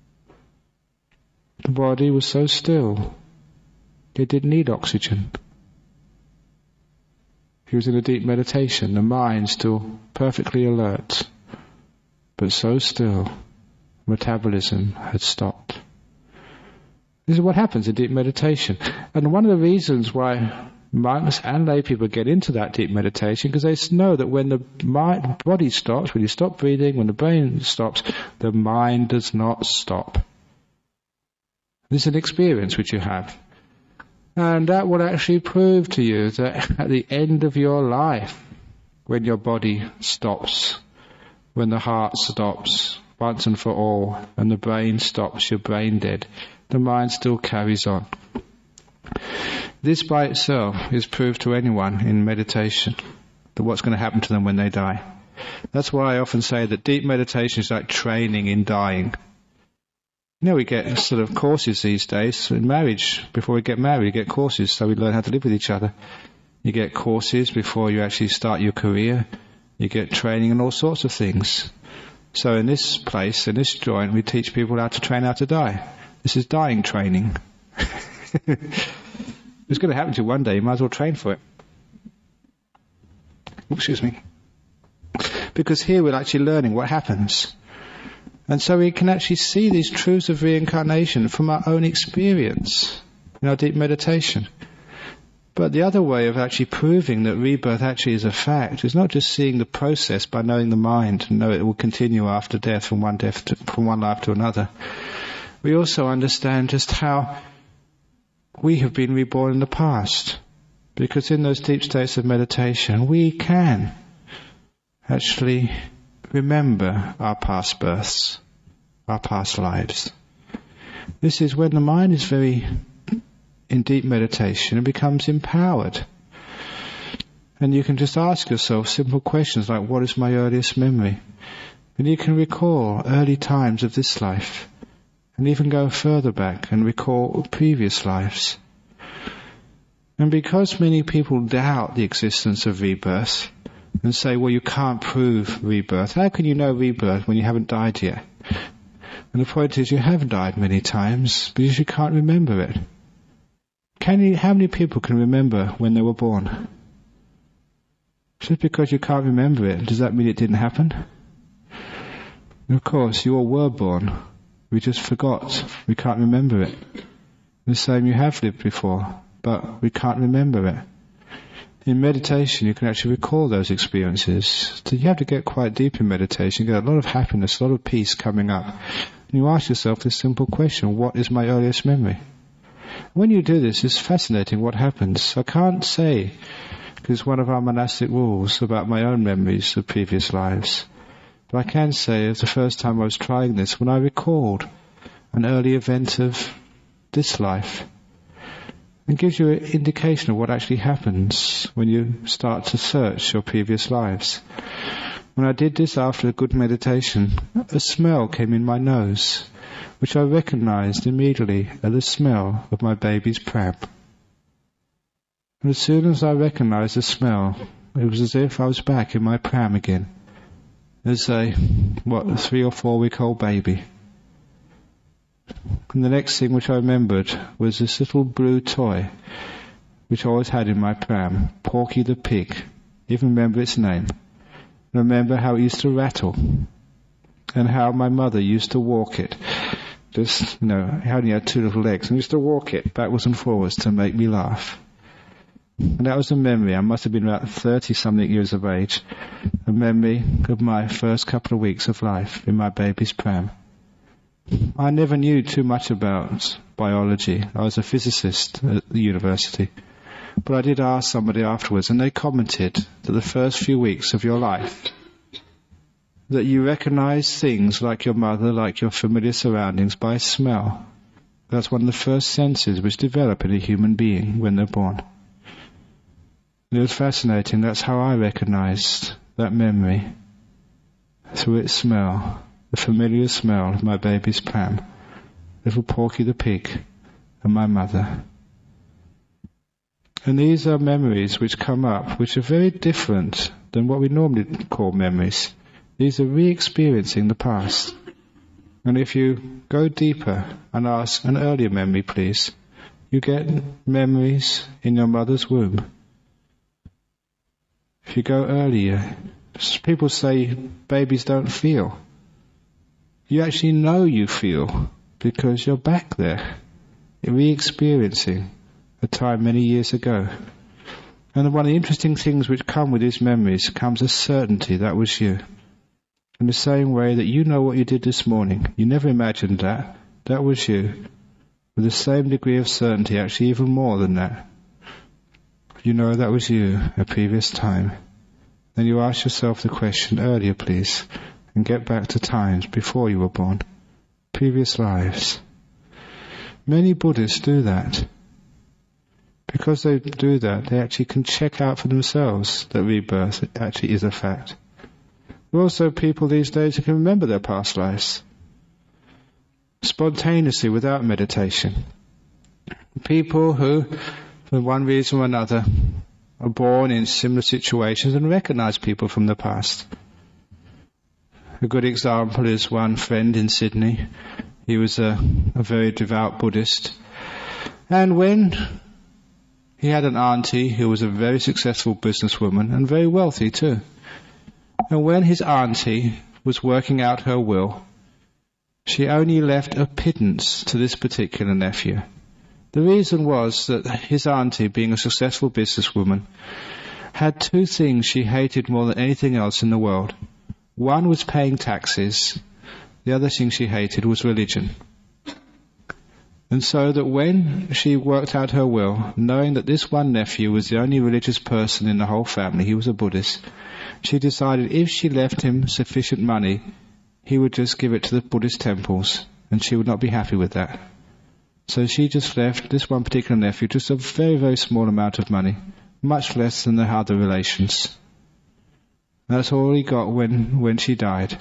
The body was so still, it didn't need oxygen. He was in a deep meditation, the mind still perfectly alert, but so still, metabolism had stopped. This is what happens in deep meditation. And one of the reasons why monks and lay people get into that deep meditation, because they know that when the body stops, when you stop breathing, when the brain stops, the mind does not stop. This is an experience which you have. And that will actually prove to you that at the end of your life, when your body stops, when the heart stops once and for all, and the brain stops, you're brain dead, the mind still carries on. This by itself is proof to anyone in meditation that what's going to happen to them when they die. That's why I often say that deep meditation is like training in dying. You know, we get sort of courses these days in marriage. Before we get married, we get courses so we learn how to live with each other. You get courses before you actually start your career. You get training in all sorts of things. So in this place, in this joint, we teach people how to train how to die. This is dying training. It's going to happen to you one day. You might as well train for it. Excuse me. Because here we're actually learning what happens. And so we can actually see these truths of reincarnation from our own experience in our deep meditation. But the other way of actually proving that rebirth actually is a fact is not just seeing the process by knowing the mind and know it will continue after death from one life to another. We also understand just how we have been reborn in the past. Because in those deep states of meditation, we can actually remember our past births, our past lives. This is when the mind is very in deep meditation, it becomes empowered. And you can just ask yourself simple questions like, what is my earliest memory? And you can recall early times of this life, and even go further back and recall previous lives. And because many people doubt the existence of rebirth, and say, well, you can't prove rebirth. How can you know rebirth when you haven't died yet? And the point is, you have died many times, but you can't remember it. How many people can remember when they were born? Just because you can't remember it, does that mean it didn't happen? And of course, you all were born. We just forgot. We can't remember it. The same, you have lived before, but we can't remember it. In meditation, you can actually recall those experiences. So you have to get quite deep in meditation, get a lot of happiness, a lot of peace coming up. And you ask yourself this simple question, what is my earliest memory? When you do this, it's fascinating what happens. I can't say, because it's one of our monastic rules about my own memories of previous lives. But I can say, of the first time I was trying this, when I recalled an early event of this life, it gives you an indication of what actually happens when you start to search your previous lives. When I did this after a good meditation, a smell came in my nose, which I recognized immediately as the smell of my baby's pram. And as soon as I recognized the smell, it was as if I was back in my pram again, as a 3 or 4 week old baby. And the next thing which I remembered was this little blue toy which I always had in my pram, Porky the Pig. Even remember its name. And remember how it used to rattle, and how my mother used to walk it. Just, it only had 2 little legs, and used to walk it backwards and forwards to make me laugh. And that was a memory. I must have been about 30-something years of age. A memory of my first couple of weeks of life in my baby's pram. I never knew too much about biology. I was a physicist at the university. But I did ask somebody afterwards, and they commented that the first few weeks of your life, that you recognize things like your mother, like your familiar surroundings, by smell. That's one of the first senses which develop in a human being when they're born. And it was fascinating. That's how I recognized that memory, through its smell, the familiar smell of my baby's pram, little Porky the pig, and my mother. And these are memories which come up, which are very different than what we normally call memories. These are re-experiencing the past. And if you go deeper and ask an earlier memory, please, you get memories in your mother's womb. If you go earlier, people say babies don't feel. You actually know you feel because you're back there, re-experiencing a time many years ago. And one of the interesting things which come with these memories comes a certainty that was you. In the same way that you know what you did this morning, you never imagined that, that was you. With the same degree of certainty, actually even more than that. You know that was you a previous time. Then you ask yourself the question earlier, please, and get back to times before you were born, previous lives. Many Buddhists do that. Because they do that, they actually can check out for themselves that rebirth actually is a fact. There are also people these days who can remember their past lives spontaneously without meditation. People who, for one reason or another, are born in similar situations and recognize people from the past. A good example is one friend in Sydney. He was a very devout Buddhist. And when he had an auntie who was a very successful businesswoman and very wealthy too. And when his auntie was working out her will, she only left a pittance to this particular nephew. The reason was that his auntie, being a successful businesswoman, had two things she hated more than anything else in the world. One was paying taxes. The other thing she hated was religion. And so that when she worked out her will, knowing that this one nephew was the only religious person in the whole family, he was a Buddhist, she decided if she left him sufficient money, he would just give it to the Buddhist temples, and she would not be happy with that. So she just left this one particular nephew just a very, very small amount of money, much less than the other relations. That's all he got when she died.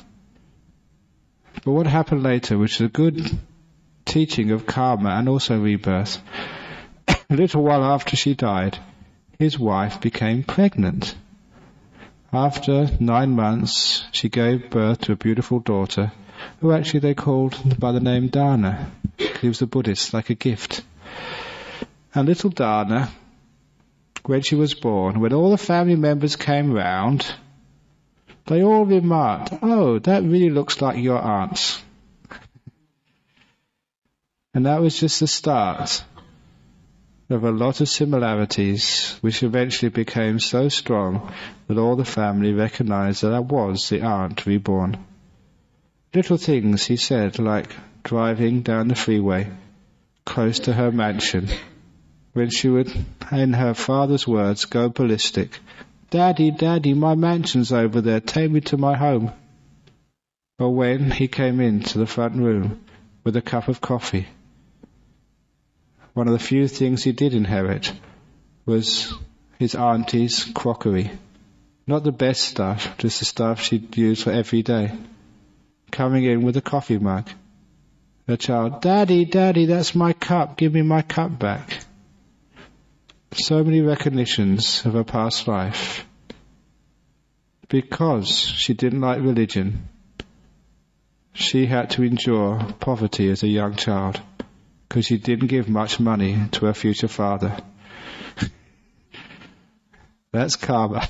But what happened later, which is a good teaching of karma and also rebirth, a little while after she died, his wife became pregnant. After 9 months, she gave birth to a beautiful daughter, who actually they called by the name Dana. He was a Buddhist, like a gift. And little Dana, when she was born, when all the family members came round, they all remarked, "Oh, that really looks like your aunt." And that was just the start of a lot of similarities, which eventually became so strong that all the family recognized that I was the aunt reborn. Little things, he said, like driving down the freeway close to her mansion, when she would, in her father's words, go ballistic. "Daddy, Daddy, my mansion's over there, take me to my home." Or when he came into the front room with a cup of coffee, one of the few things he did inherit was his auntie's crockery. Not the best stuff, just the stuff she'd use for every day. Coming in with a coffee mug. Her child, "Daddy, Daddy, that's my cup, give me my cup back." So many recognitions of her past life. Because she didn't like religion, she had to endure poverty as a young child, because she didn't give much money to her future father. That's karma.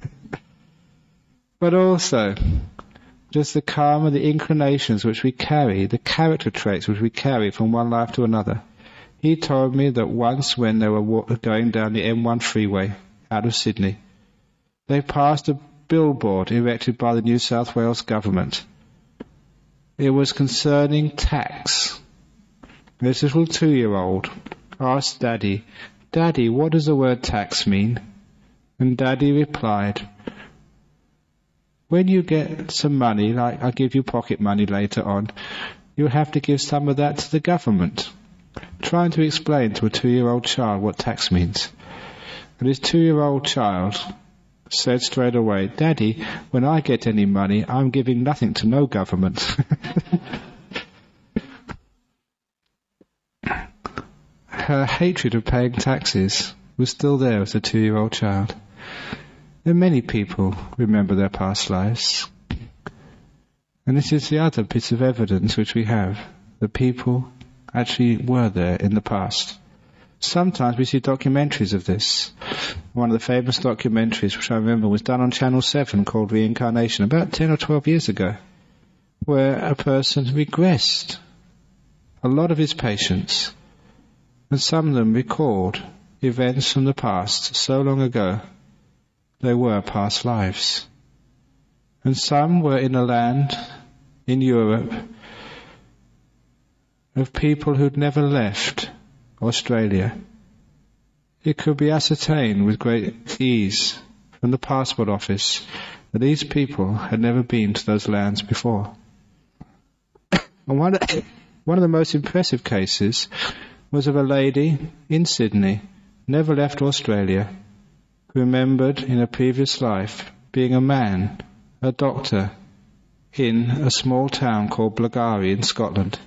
But also, just the karma, the inclinations which we carry, the character traits which we carry from one life to another. He told me that once when they were going down the M1 freeway out of Sydney, they passed a billboard erected by the New South Wales government. It was concerning tax. This little 2-year-old asked Daddy, "Daddy, what does the word tax mean?" And Daddy replied, "When you get some money, like I'll give you pocket money later on, you'll have to give some of that to the government. trying to explain to a 2-year-old child what tax means. And his 2-year-old child said straight away, "Daddy, when I get any money, I'm giving nothing to no government." Her hatred of paying taxes was still there as a 2-year-old child. And many people remember their past lives. And this is the other piece of evidence which we have, that people actually were there in the past. Sometimes we see documentaries of this. One of the famous documentaries which I remember was done on Channel 7 called Reincarnation about 10 or 12 years ago, where a person regressed a lot of his patients, and some of them recalled events from the past so long ago they were past lives. And some were in a land in Europe of people who'd never left Australia. It could be ascertained with great ease from the passport office that these people had never been to those lands before. And one of the most impressive cases was of a lady in Sydney, never left Australia, who remembered in a previous life being a man, a doctor, in a small town called Blackgowrie in Scotland.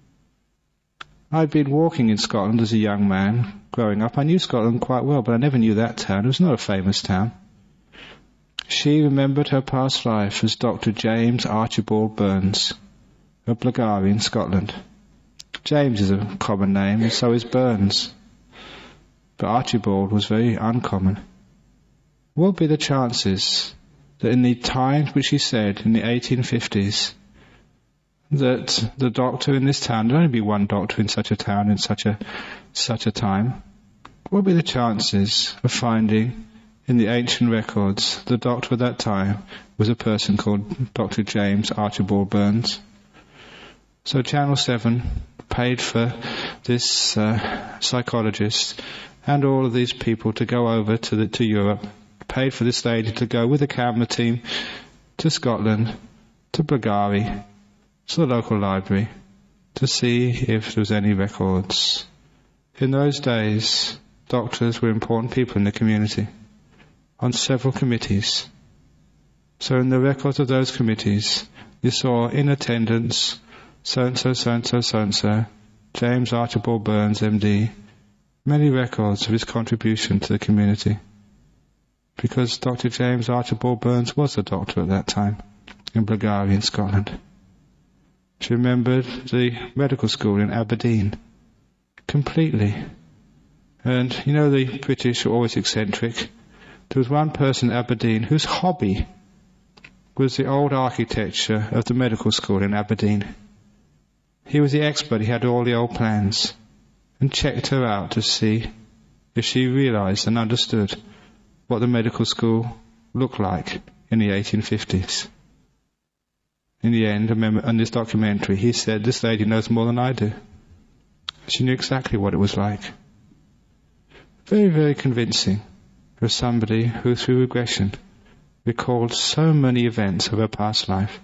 I'd been walking in Scotland as a young man growing up. I knew Scotland quite well, but I never knew that town. It was not a famous town. She remembered her past life as Dr. James Archibald Burns of Blackgowrie in Scotland. James is a common name, and so is Burns. But Archibald was very uncommon. What would be the chances that in the times which he said, in the 1850s, that the doctor in this town, there'd only be one doctor in such a town in such a time, what would be the chances of finding in the ancient records the doctor at that time was a person called Dr. James Archibald Burns? So Channel 7 paid for this psychologist and all of these people to go over to Europe, paid for this lady to go with a camera team to Scotland, to Blackgowrie, to the local library, to see if there was any records. In those days, doctors were important people in the community, on several committees. So in the records of those committees, you saw in attendance, so-and-so, so-and-so, so-and-so, James Archibald Burns, MD, many records of his contribution to the community. Because Dr. James Archibald Burns was a doctor at that time, in Blackgowrie in Scotland. She remembered the medical school in Aberdeen completely. And you know the British are always eccentric. There was one person in Aberdeen whose hobby was the old architecture of the medical school in Aberdeen. He was the expert, he had all the old plans, and checked her out to see if she realised and understood what the medical school looked like in the 1850s. In the end, I remember on this documentary, he said, "This lady knows more than I do." She knew exactly what it was like. Very, very convincing for somebody who, through regression, recalled so many events of her past life.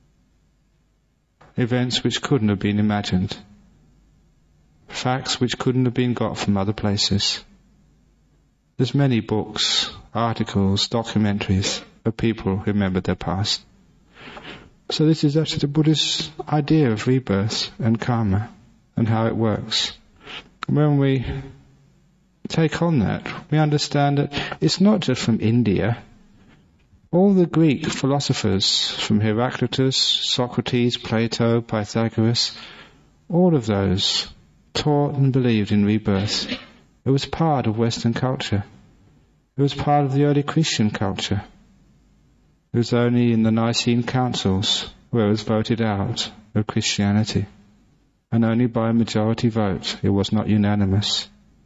Events which couldn't have been imagined. Facts which couldn't have been got from other places. There's many books, articles, documentaries of people who remembered their past. So this is actually the Buddhist idea of rebirth and karma and how it works. When we take on that, we understand that it's not just from India. All the Greek philosophers, from Heraclitus, Socrates, Plato, Pythagoras, all of those taught and believed in rebirth. It was part of Western culture. It was part of the early Christian culture. It was only in the Nicene Councils where it was voted out of Christianity, and only by a majority vote. It was not unanimous.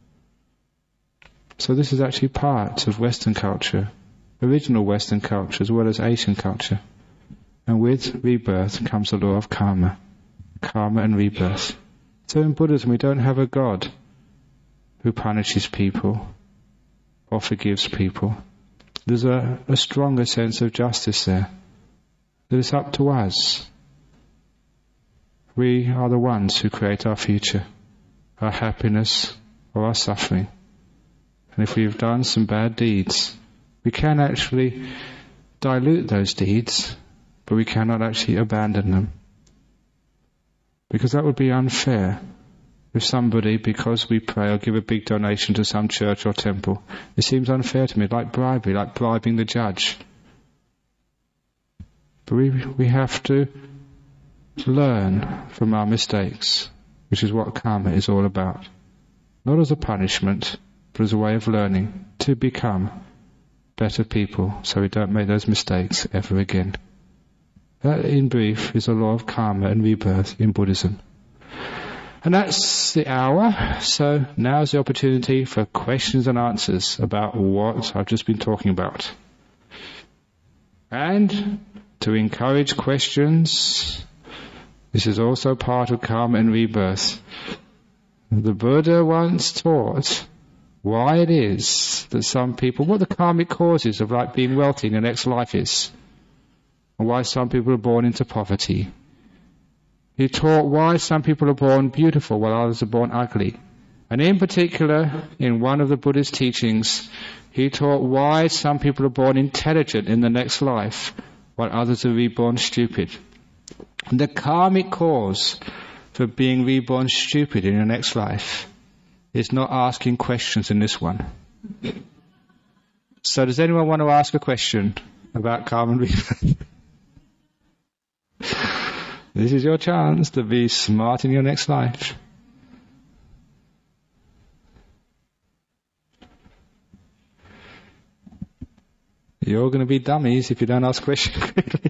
So this is actually part of Western culture, original Western culture as well as Asian culture. And with rebirth comes the law of karma and rebirth. So in Buddhism we don't have a God who punishes people or forgives people. There's a stronger sense of justice there. That it's up to us. We are the ones who create our future. our happiness or our suffering. And if we've done some bad deeds, we can actually dilute those deeds, but we cannot actually abandon them. Because that would be unfair if somebody, because we pray or give a big donation to some church or temple, it seems unfair to me, like bribery, like bribing the judge. But we have to learn from our mistakes, which is what karma is all about. Not as a punishment, but as a way of learning to become better people, so we don't make those mistakes ever again. That, in brief, is the law of karma and rebirth in Buddhism. And that's the hour, so now's the opportunity for questions and answers about what I've just been talking about. And to encourage questions, this is also part of karma and rebirth. The Buddha once taught why it is that some people, what the karmic causes of like being wealthy in the next life is, and why some people are born into poverty. He taught why some people are born beautiful while others are born ugly. And in particular, in one of the Buddha's teachings, he taught why some people are born intelligent in the next life while others are reborn stupid. And the karmic cause for being reborn stupid in the next life is not asking questions in this one. So does anyone want to ask a question about karma and rebirth? This is your chance to be smart in your next life. You're going to be dummies if you don't ask questions quickly.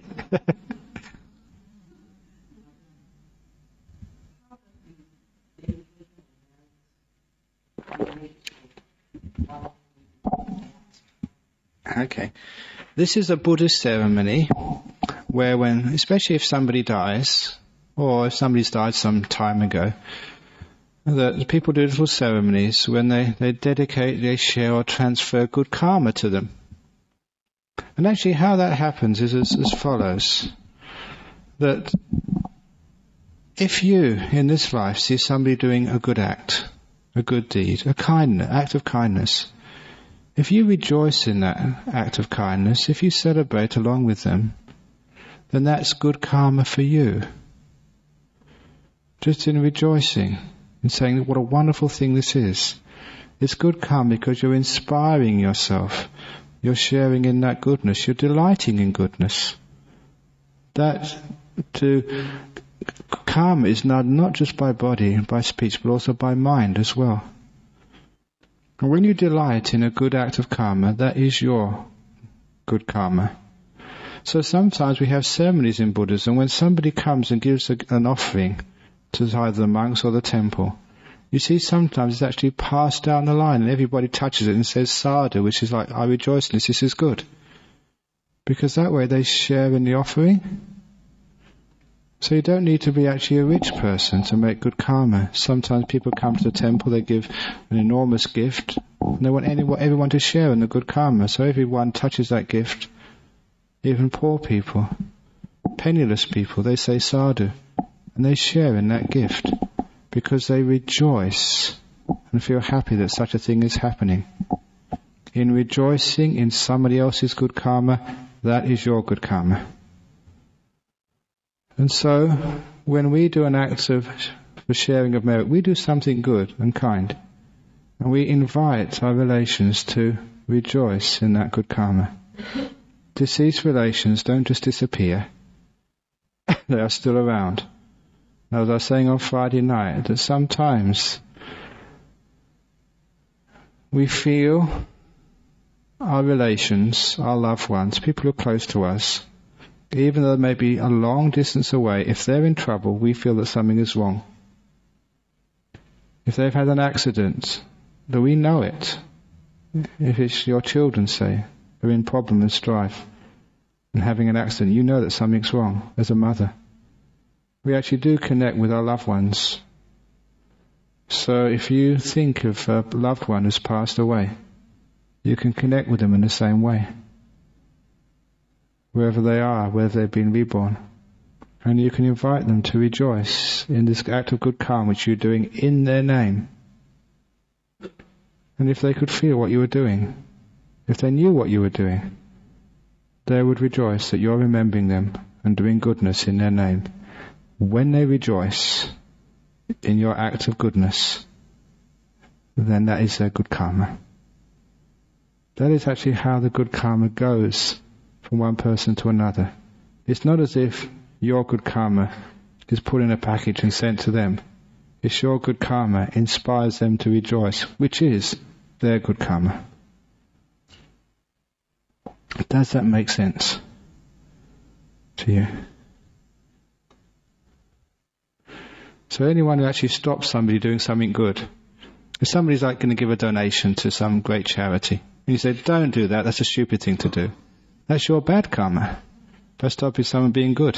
Okay. This is a Buddhist ceremony where especially if somebody dies, or if somebody's died some time ago, that people do little ceremonies when they dedicate, they share or transfer good karma to them. And actually how that happens is as follows. That if you, in this life, see somebody doing a good act, a good deed, act of kindness, if you rejoice in that act of kindness, if you celebrate along with them, then that's good karma for you. Just in rejoicing, in saying what a wonderful thing this is. It's good karma because you're inspiring yourself. You're sharing in that goodness. You're delighting in goodness. Karma is not just by body, by speech, but also by mind as well. And when you delight in a good act of karma, that is your good karma. So sometimes we have ceremonies in Buddhism when somebody comes and gives an offering to either the monks or the temple. You see sometimes it's actually passed down the line and everybody touches it and says sadhu, which is like, I rejoice in this is good. Because that way they share in the offering. So you don't need to be actually a rich person to make good karma. Sometimes people come to the temple, they give an enormous gift, and they want everyone to share in the good karma. So everyone touches that gift. Even poor people, penniless people, they say sadhu, and they share in that gift because they rejoice and feel happy that such a thing is happening. In rejoicing in somebody else's good karma, that is your good karma. And so, when we do an act of sharing of merit, we do something good and kind, and we invite our relations to rejoice in that good karma. Deceased relations don't just disappear. They are still around. Now, as I was saying on Friday night, that sometimes we feel our relations, our loved ones, people who are close to us, even though they may be a long distance away, if they're in trouble, we feel that something is wrong. If they've had an accident, that we know it. If it's your children, say, are in problem and strife and having an accident, you know that something's wrong as a mother. We actually do connect with our loved ones. So if you think of a loved one who's passed away, you can connect with them in the same way. Wherever they are, whether they've been reborn. And you can invite them to rejoice in this act of good karma which you're doing in their name. And if they could feel what you were doing, if they knew what you were doing, they would rejoice that you're remembering them and doing goodness in their name. When they rejoice in your act of goodness, then that is their good karma. That is actually how the good karma goes from one person to another. It's not as if your good karma is put in a package and sent to them. It's your good karma inspires them to rejoice, which is their good karma. Does that make sense to you? So anyone who actually stops somebody doing something good, if somebody's like going to give a donation to some great charity, and you say, don't do that, that's a stupid thing to do. That's your bad karma. By stopping someone being good.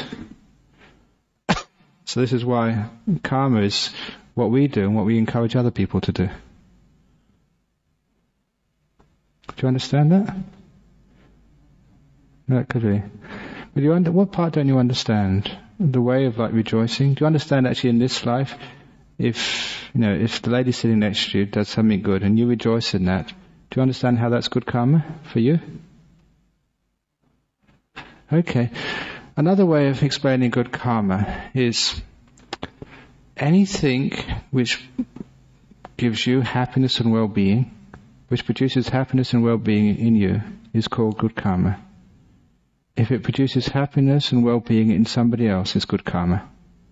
So this is why karma is what we do and what we encourage other people to do. Do you understand that? That could be. But what part don't you understand? The way of like rejoicing? Do you understand actually in this life, if the lady sitting next to you does something good and you rejoice in that, do you understand how that's good karma for you? Okay. Another way of explaining good karma is anything which gives you happiness and well-being, which produces happiness and well-being in you, is called good karma. If it produces happiness and well-being in somebody else, it's good karma.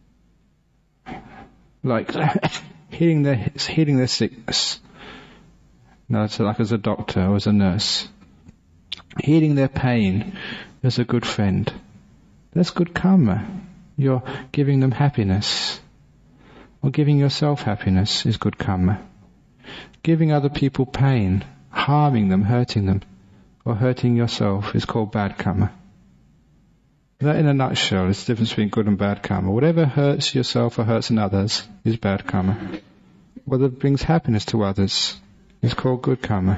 Like healing their sickness. No, it's like as a doctor or as a nurse. Healing their pain as a good friend. That's good karma. You're giving them happiness. Or giving yourself happiness is good karma. Giving other people pain, harming them, hurting them, or hurting yourself is called bad karma. That in a nutshell is the difference between good and bad karma. Whatever hurts yourself or hurts in others is bad karma. Whatever brings happiness to others is called good karma.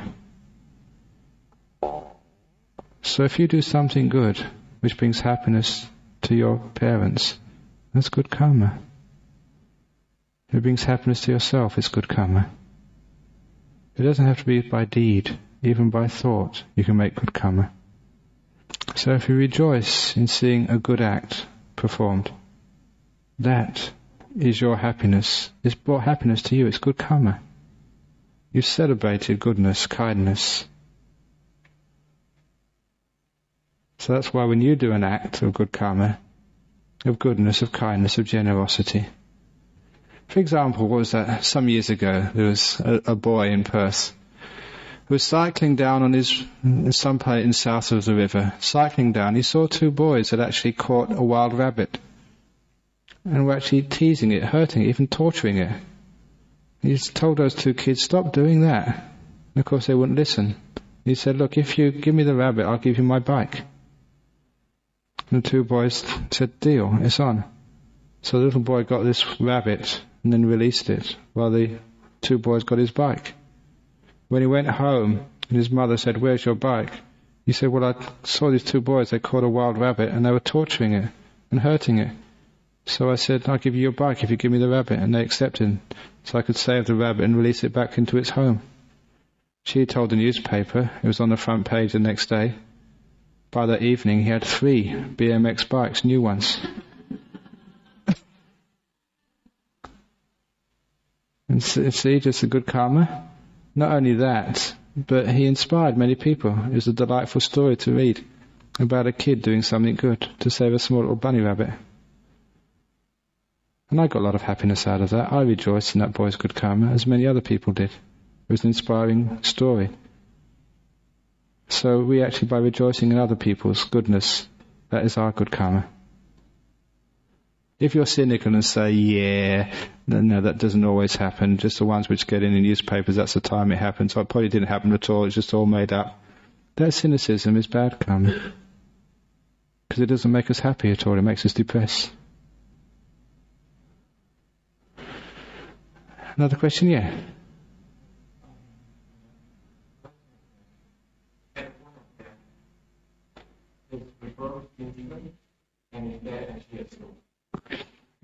So if you do something good which brings happiness to your parents, that's good karma. If it brings happiness to yourself, it's good karma. It doesn't have to be by deed, even by thought, you can make good karma. So if you rejoice in seeing a good act performed, that is your happiness. It's brought happiness to you, it's good karma. You've celebrated goodness, kindness. So that's why when you do an act of good karma, of goodness, of kindness, of generosity. For example, what was that? Some years ago, there was a boy in Perth who was cycling down on some place in south of the river. Cycling down, he saw two boys had actually caught a wild rabbit and were actually teasing it, hurting it, even torturing it. He told those two kids, stop doing that. And of course they wouldn't listen. He said, look, if you give me the rabbit, I'll give you my bike. And the two boys said, deal, it's on. So the little boy got this rabbit and then released it while the two boys got his bike. When he went home and his mother said, where's your bike? He said, well, I saw these two boys, they caught a wild rabbit and they were torturing it and hurting it. So I said, I'll give you your bike if you give me the rabbit. And they accepted. So I could save the rabbit and release it back into its home. She told the newspaper, it was on the front page the next day. By that evening he had 3 BMX bikes, new ones. And see, just a good karma. Not only that, but he inspired many people. It was a delightful story to read about a kid doing something good to save a small little bunny rabbit. And I got a lot of happiness out of that. I rejoiced in that boy's good karma, as many other people did. It was an inspiring story. So we actually, by rejoicing in other people's goodness, that is our good karma. If you're cynical and say, yeah, no, that doesn't always happen, just the ones which get in the newspapers, that's the time it happens, so it probably didn't happen at all, it's just all made up. That cynicism is bad karma. Because it doesn't make us happy at all, it makes us depressed. Another question? Yeah.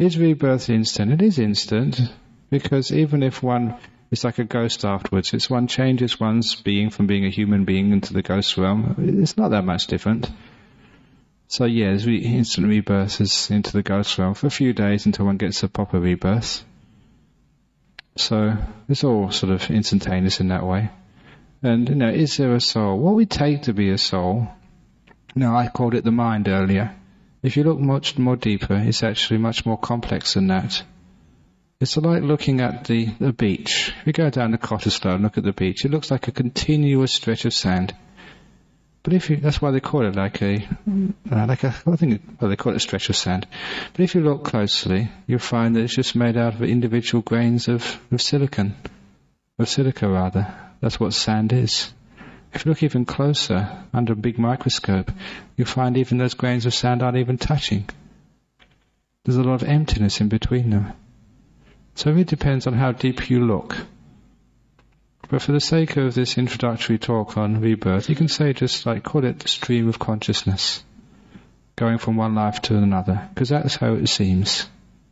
Is rebirth instant? It is instant, because even if one is like a ghost afterwards, it's one changes one's being from being a human being into the ghost realm, it's not that much different. So yeah, there's instant rebirths into the ghost realm for a few days until one gets a proper rebirth. So it's all sort of instantaneous in that way. And, is there a soul? What we take to be a soul, I called it the mind earlier. If you look much more deeper, it's actually much more complex than that. It's like looking at the beach. If you go down to Cottesloe and look at the beach, it looks like a continuous stretch of sand. But that's why they call it they call it a stretch of sand. But if you look closely, you'll find that it's just made out of individual grains of silica. That's what sand is. If you look even closer, under a big microscope, you'll find even those grains of sand aren't even touching. There's a lot of emptiness in between them. So it really depends on how deep you look. But for the sake of this introductory talk on rebirth, you can say call it the stream of consciousness, going from one life to another, because that's how it seems.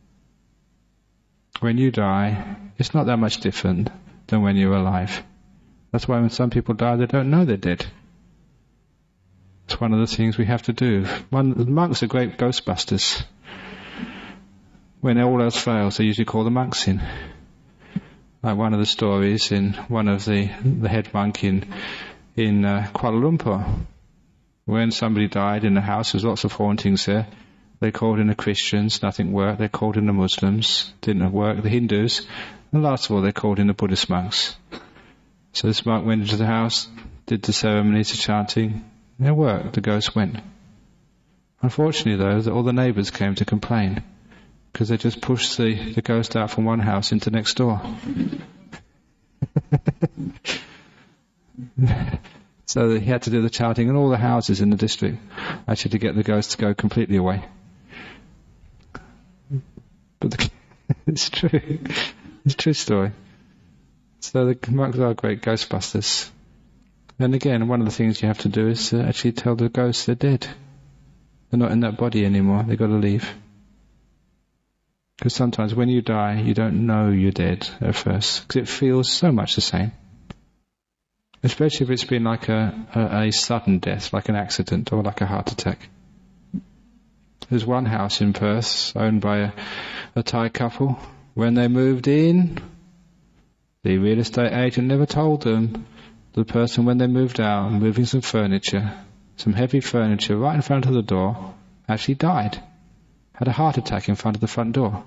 When you die, it's not that much different than when you're alive. That's why when some people die, they don't know they're dead. It's one of the things we have to do. The monks are great ghostbusters. When all else fails, they usually call the monks in. Like one of the stories in one of the head monk in Kuala Lumpur, when somebody died in a house, there's lots of hauntings there. They called in the Christians, nothing worked. They called in the Muslims, didn't work. The Hindus, and last of all, they called in the Buddhist monks. So this monk went into the house, did the ceremonies, the chanting, and it worked. The ghost went. Unfortunately, though, all the neighbours came to complain, because they just pushed the ghost out from one house into next door. So he had to do the chanting in all the houses in the district, actually, to get the ghost to go completely away. But it's true. It's a true story. So the monks are great ghostbusters. And again, one of the things you have to do is to actually tell the ghosts they're dead. They're not in that body anymore. They've got to leave. Because sometimes when you die, you don't know you're dead at first, because it feels so much the same. Especially if it's been like a sudden death, like an accident or like a heart attack. There's one house in Perth owned by a Thai couple. When they moved in, the real estate agent never told them. The person, when they moved out, moving some heavy furniture right in front of the door, actually died. Had a heart attack in front of the front door.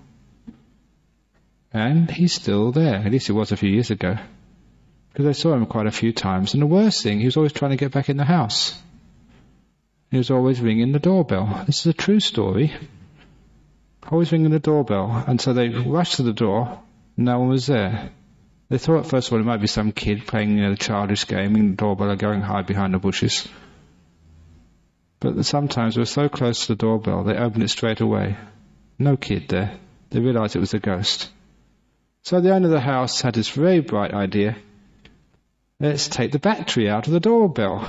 And he's still there. At least it was a few years ago. Because I saw him quite a few times. And the worst thing, he was always trying to get back in the house. He was always ringing the doorbell. This is a true story. Always ringing the doorbell. And so they rushed to the door. No one was there. They thought, first of all, it might be some kid playing a childish game, ringing the doorbell and going hide behind the bushes. But sometimes they were so close to the doorbell, they opened it straight away. No kid there. They realized it was a ghost. So the owner of the house had this very bright idea. Let's take the battery out of the doorbell.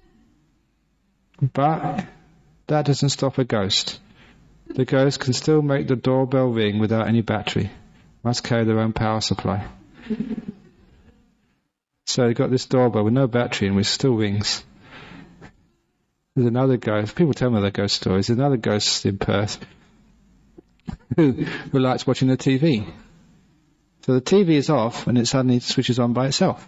But that doesn't stop a ghost. The ghost can still make the doorbell ring without any battery. Must carry their own power supply. So they got this doorbell with no battery and which still rings. There's another ghost. People tell me their ghost stories. There's another ghost in Perth who likes watching the TV. So the TV is off and it suddenly switches on by itself.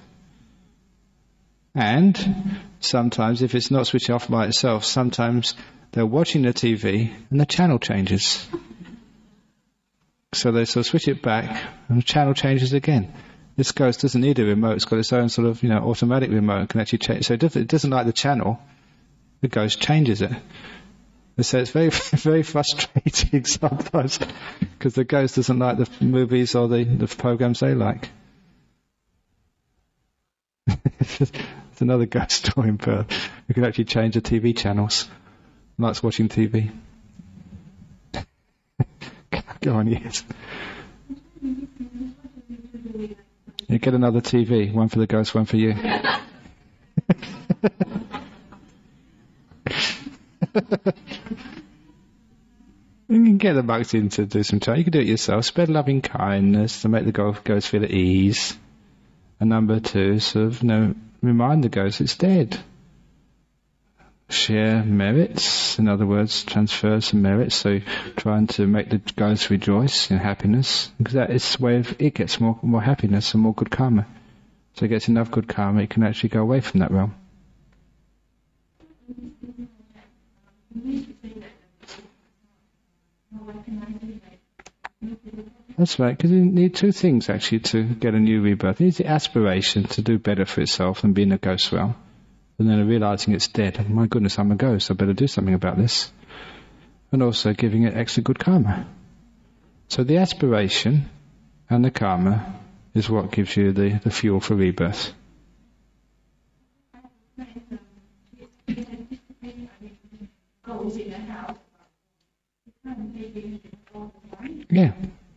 And sometimes, if it's not switching off by itself, sometimes they're watching the TV and the channel changes. So they sort of switch it back and the channel changes again. This ghost doesn't need a remote. It's got its own sort of, automatic remote. It can actually change. So it doesn't like the channel. The ghost changes it. So it's very, very frustrating sometimes because the ghost doesn't like the movies or the programs they like. It's another ghost story in Perth. You can actually change the TV channels. Likes watching TV. Go on, yes. You get another TV. One for the ghost, one for you. get the monks in to do some change. You can do it yourself. Spread loving kindness to make the ghost feel at ease. And number 2, sort of, remind the ghost it's dead. Share merits, in other words, transfer some merits, so trying to make the ghost rejoice in happiness, because that is the way it gets more happiness and more good karma. So it gets enough good karma, it can actually go away from that realm. That's right, because you need 2 things actually to get a new rebirth. It needs the aspiration to do better for itself and be in the ghost realm. And then realizing it's dead. Oh, my goodness, I'm a ghost, I better do something about this. And also giving it extra good karma. So the aspiration and the karma is what gives you the fuel for rebirth. Yeah.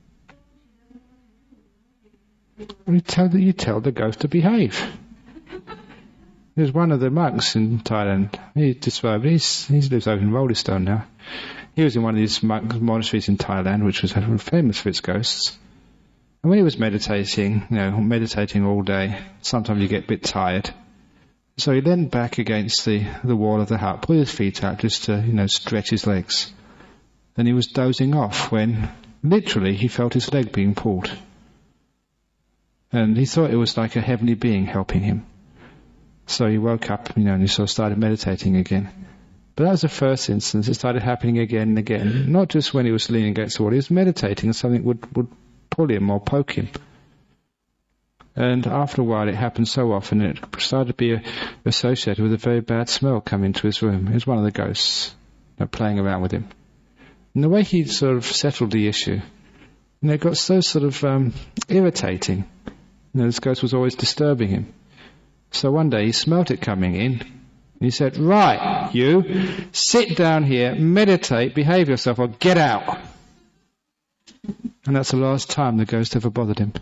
You tell the ghost to behave. There's one of the monks in Thailand. He described. He lives over in Rollestone now. He was in one of these monasteries in Thailand, which was famous for its ghosts. And when he was meditating, meditating all day, sometimes you get a bit tired. So he leaned back against the wall of the hut, put his feet out just to stretch his legs. Then he was dozing off when literally he felt his leg being pulled. And he thought it was like a heavenly being helping him. So he woke up, and he sort of started meditating again. But that was the first instance. It started happening again and again. Not just when he was leaning against the wall. He was meditating and something would pull him or poke him. And after a while it happened so often it started to be associated with a very bad smell coming to his room. It was one of the ghosts playing around with him. And the way he sort of settled the issue, it got so sort of irritating. This ghost was always disturbing him. So one day he smelt it coming in, and he said, "Right, you, sit down here, meditate, behave yourself, or get out." And that's the last time the ghost ever bothered him.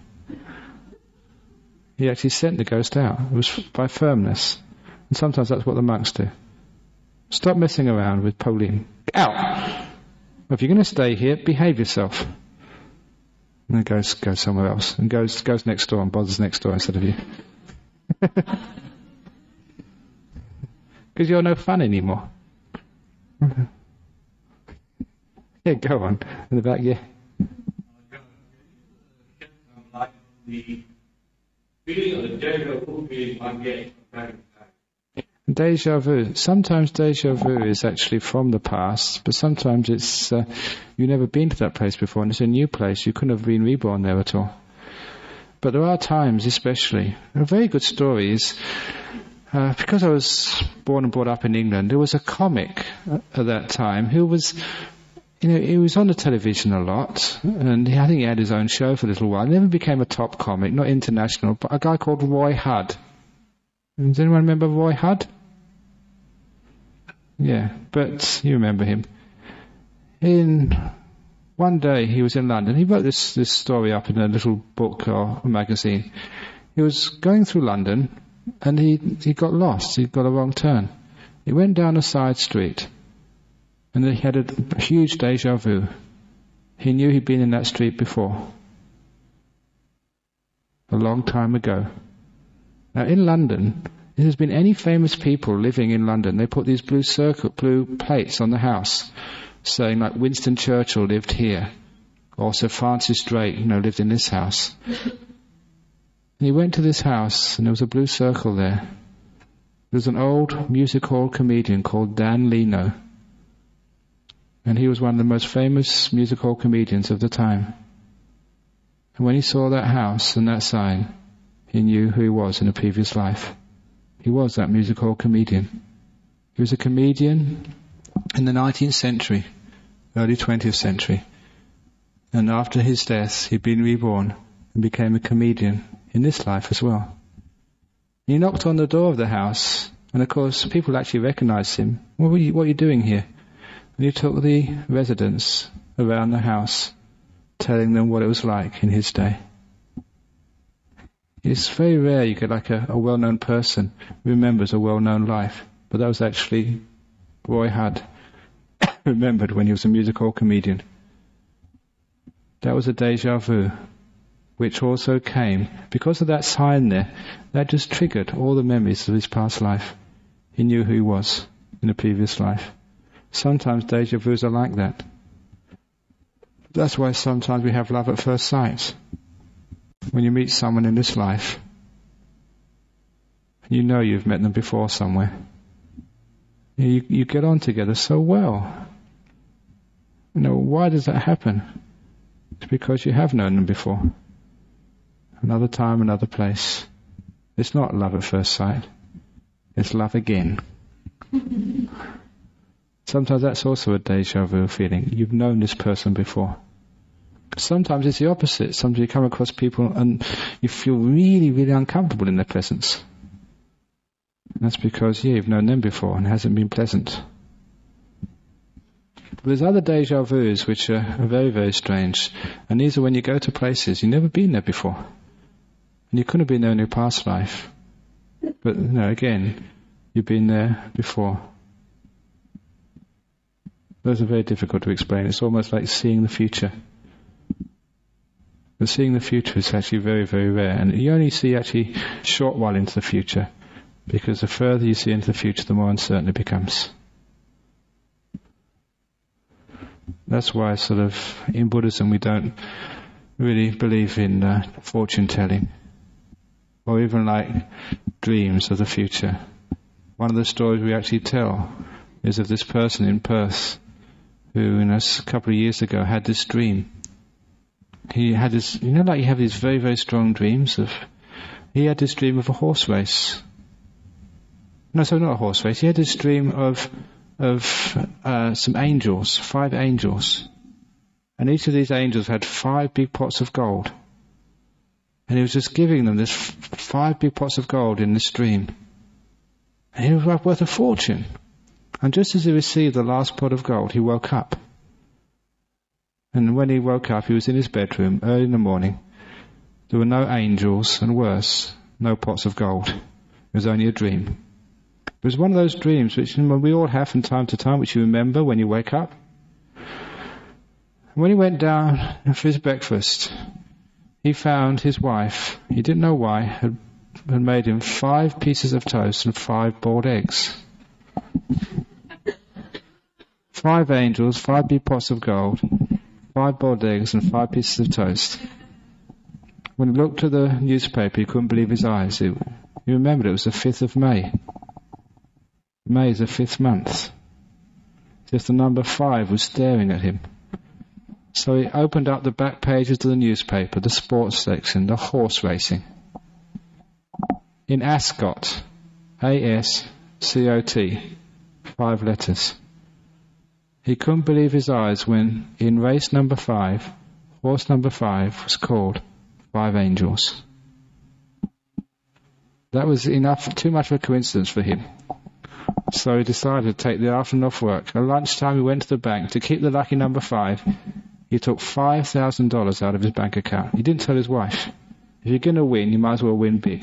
He actually sent the ghost out. It was by firmness. And sometimes that's what the monks do. Stop messing around with Pauline. Out! Well, if you're going to stay here, behave yourself. And the ghost goes somewhere else, and goes next door and bothers next door instead of you. Because you're no fun anymore. Yeah, go on. In the back, yeah. Like the feeling of the deja vu feeling I'm getting back. Deja vu. Sometimes deja vu is actually from the past, but sometimes it's you've never been to that place before, and it's a new place. You couldn't have been reborn there at all. But there are times, especially, a very good story is, because I was born and brought up in England, there was a comic at that time who was, he was on the television a lot, and I think he had his own show for a little while. He never became a top comic, not international, but a guy called Roy Hudd. Does anyone remember Roy Hudd? Yeah, but you remember him. One day he was in London. He wrote this story up in a little book or a magazine. He was going through London and he got lost. He got a wrong turn. He went down a side street and he had a huge deja vu. He knew he'd been in that street before. A long time ago. Now in London, if there's been any famous people living in London, they put these blue plates on the house saying like Winston Churchill lived here, or Sir Francis Drake, lived in this house. And he went to this house, and there was a blue circle there. There was an old music hall comedian called Dan Leno, and he was one of the most famous music hall comedians of the time. And when he saw that house and that sign, he knew who he was in a previous life. He was that music hall comedian. He was a comedian in the 19th century, early 20th century. And after his death, he'd been reborn and became a comedian in this life as well. He knocked on the door of the house, and of course people actually recognized him. What are you doing here? And he took the residents around the house, telling them what it was like in his day. It's very rare you get like a well-known person who remembers a well-known life. But that was actually Roy Hudd, remembered when he was a music hall comedian. That was a deja vu, which also came, because of that sign there, that just triggered all the memories of his past life. He knew who he was in a previous life. Sometimes deja vus are like that. That's why sometimes we have love at first sight. When you meet someone in this life, you know you've met them before somewhere. You get on together so well. Why does that happen? It's because you have known them before. Another time, another place. It's not love at first sight. It's love again. Sometimes that's also a deja vu feeling. You've known this person before. Sometimes it's the opposite. Sometimes you come across people and you feel really, really uncomfortable in their presence. And that's because, you've known them before and it hasn't been pleasant. But there's other deja vus which are very, very strange. And these are when you go to places you've never been there before. And you couldn't have been there in your past life. But, again, you've been there before. Those are very difficult to explain. It's almost like seeing the future. But seeing the future is actually very, very rare. And you only see actually a short while into the future. Because the further you see into the future, the more uncertain it becomes. That's why in Buddhism we don't really believe in fortune telling. Or even like dreams of the future. One of the stories we actually tell is of this person in Perth who, a couple of years ago, had this dream. He had this, like you have these very, very strong dreams he had this dream of a horse race. No, so not a horse race. He had this dream of some angels, 5 angels. And each of these angels had 5 big pots of gold. And he was just giving them this 5 big pots of gold in this dream. And he was worth a fortune. And just as he received the last pot of gold, he woke up. And when he woke up, he was in his bedroom early in the morning. There were no angels, and worse, no pots of gold. It was only a dream. It was one of those dreams which we all have from time to time, which you remember when you wake up. When he went down for his breakfast, he found his wife, he didn't know why, had made him 5 pieces of toast and 5 boiled eggs. 5 angels, 5 big pots of gold, 5 boiled eggs and 5 pieces of toast. When he looked at the newspaper, he couldn't believe his eyes. He remembered it was the 5th of May. May is the 5th month. Just the number 5 was staring at him. So he opened up the back pages of the newspaper, the sports section, the horse racing. In Ascot, A-S-C-O-T, 5 letters. He couldn't believe his eyes when, in race number 5, horse number 5 was called 5 Angels. That was too much of a coincidence for him. So he decided to take the afternoon off work. At lunchtime he went to the bank to keep the lucky number 5. He took $5,000 out of his bank account. He didn't tell his wife. If you're going to win, you might as well win big.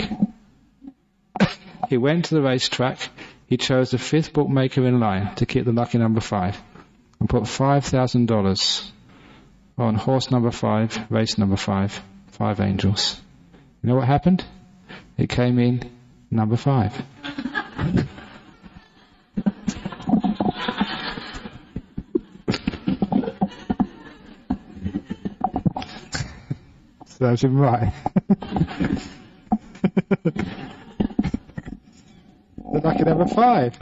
He went to the racetrack. He chose the 5th bookmaker in line to keep the lucky number 5 and put $5,000 on horse number 5, race number 5, 5 Angels. You know what happened? It came in number 5. Serves him right. The lucky number 5.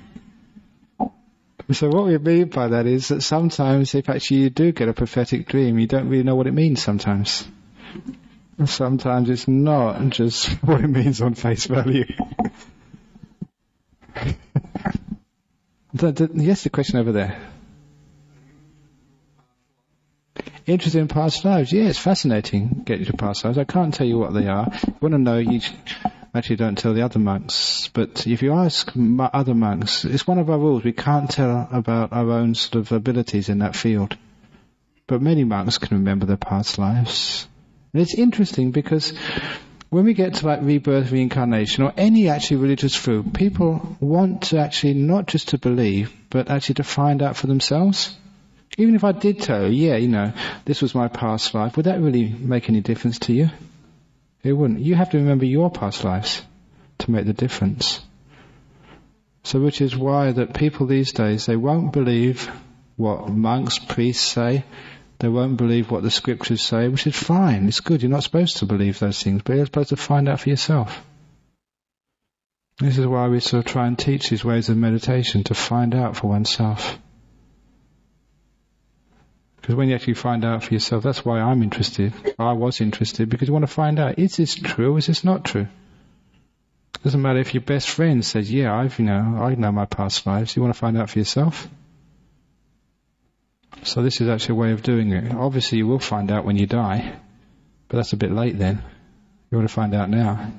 So what we mean by that is that sometimes if actually you do get a prophetic dream, you don't really know what it means sometimes. Sometimes it's not just what it means on face value. Yes, the question over there. Interest in past lives. Yeah, it's fascinating getting to past lives. I can't tell you what they are. If you want to know, you actually don't tell the other monks. But if you ask other monks, it's one of our rules. We can't tell about our own sort of abilities in that field. But many monks can remember their past lives. And it's interesting because when we get to like rebirth, reincarnation, or any actually religious food, people want to actually not just to believe, but actually to find out for themselves. Even if I did tell you, this was my past life, would that really make any difference to you? It wouldn't. You have to remember your past lives to make the difference. So which is why that people these days, they won't believe what monks, priests say. They won't believe what the scriptures say, which is fine. It's good. You're not supposed to believe those things, but you're supposed to find out for yourself. This is why we sort of try and teach these ways of meditation, to find out for oneself. Because when you actually find out for yourself, that's why I'm interested. I was interested, because you want to find out, is this true or is this not true? It doesn't matter if your best friend says, yeah, I know my past lives. You want to find out for yourself? So this is actually a way of doing it. Obviously you will find out when you die, but that's a bit late then. You want to find out now.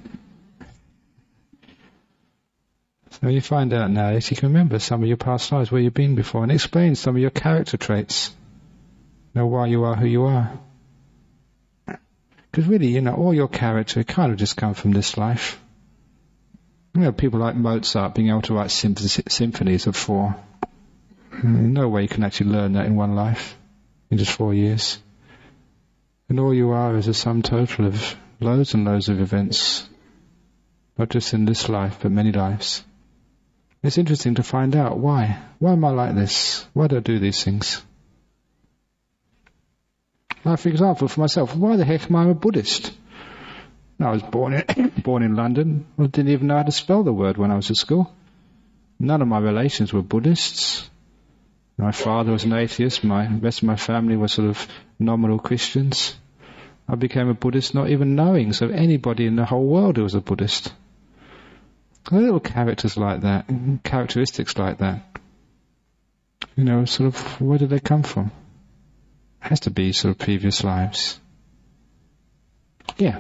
So when you find out now, you can remember some of your past lives, where you've been before, and explain some of your character traits. Know why you are who you are. Because really, all your character kind of just come from this life. People like Mozart being able to write symphonies of 4. No way you can actually learn that in one life, in just 4 years. And all you are is a sum total of loads and loads of events, not just in this life, but many lives. It's interesting to find out why. Why am I like this? Why do I do these things? Like, for example, for myself, why the heck am I a Buddhist? I was born in London. I didn't even know how to spell the word when I was at school. None of my relations were Buddhists. My father was an atheist. The rest of my family were sort of nominal Christians. I became a Buddhist not even knowing of anybody in the whole world who was a Buddhist. Little characters like that, characteristics like that. Sort of, where did they come from? It has to be sort of previous lives. Yeah.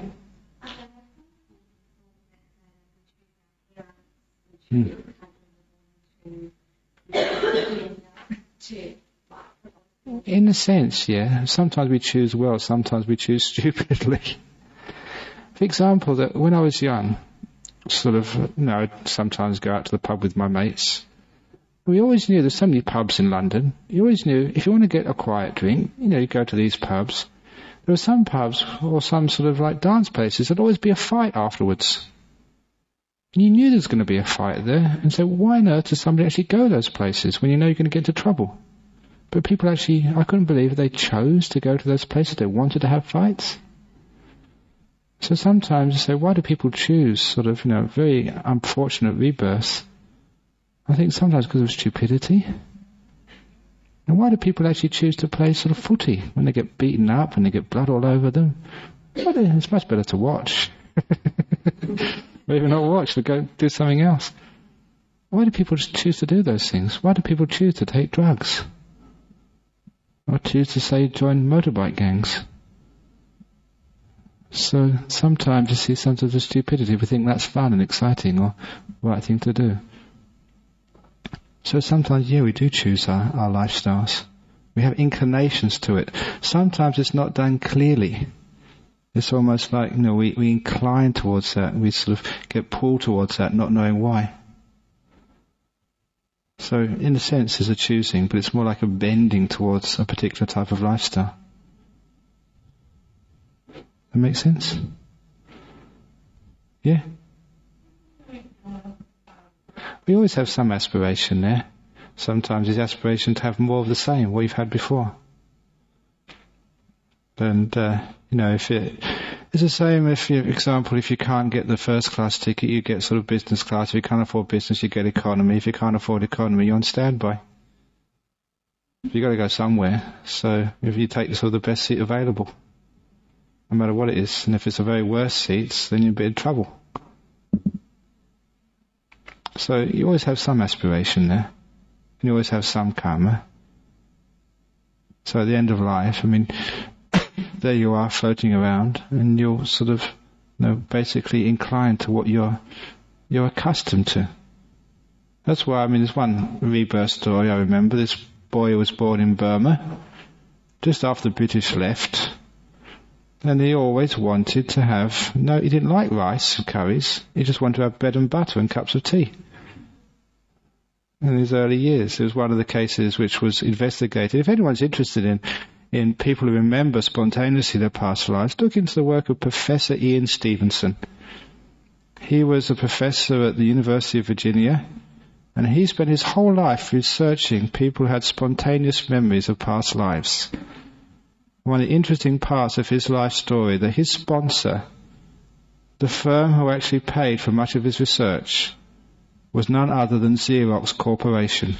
In a sense, yeah. Sometimes we choose well, sometimes we choose stupidly. For example, that when I was young, sort of, I'd sometimes go out to the pub with my mates. We always knew there's so many pubs in London. You always knew if you want to get a quiet drink, you go to these pubs. There were some pubs or some sort of like dance places. There'd always be a fight afterwards. And you knew there was going to be a fight there, and so why on earth does somebody actually go to those places when you know you're going to get into trouble? But people actually, I couldn't believe they chose to go to those places. They wanted to have fights. So sometimes you say, why do people choose sort of, very unfortunate rebirths? I think sometimes because of stupidity. And why do people actually choose to play sort of footy when they get beaten up and they get blood all over them? Well, it's much better to watch. Or even not watch, but go do something else. Why do people just choose to do those things? Why do people choose to take drugs? Or choose to, say, join motorbike gangs? So sometimes you see some sort of stupidity. We think that's fun and exciting or the right thing to do. So sometimes, we do choose our lifestyles. We have inclinations to it. Sometimes it's not done clearly. It's almost like, we incline towards that. We sort of get pulled towards that, not knowing why. So, in a sense, it's a choosing, but it's more like a bending towards a particular type of lifestyle. That make sense? Yeah? We always have some aspiration there. Sometimes it's aspiration to have more of the same, what you've had before. And, it's the same if for example, if you can't get the first class ticket, you get sort of business class. If you can't afford business, you get economy. If you can't afford economy, you're on standby. You've got to go somewhere. So if you take sort of the best seat available, no matter what it is, and if it's a very worse seat, then you're in a bit of trouble. So you always have some aspiration there. And you always have some karma. So at the end of life, there you are floating around, and you're sort of, basically inclined to what you're accustomed to. That's why, there's one rebirth story I remember. This boy was born in Burma, just after the British left, and he always wanted to have, he didn't like rice and curries, he just wanted to have bread and butter and cups of tea. in his early years. It was one of the cases which was investigated. If anyone's interested in people who remember spontaneously their past lives, look into the work of Professor Ian Stevenson. He was a professor at the University of Virginia, and he spent his whole life researching people who had spontaneous memories of past lives. One of the interesting parts of his life story, that his sponsor, the firm who actually paid for much of his research, was none other than Xerox Corporation.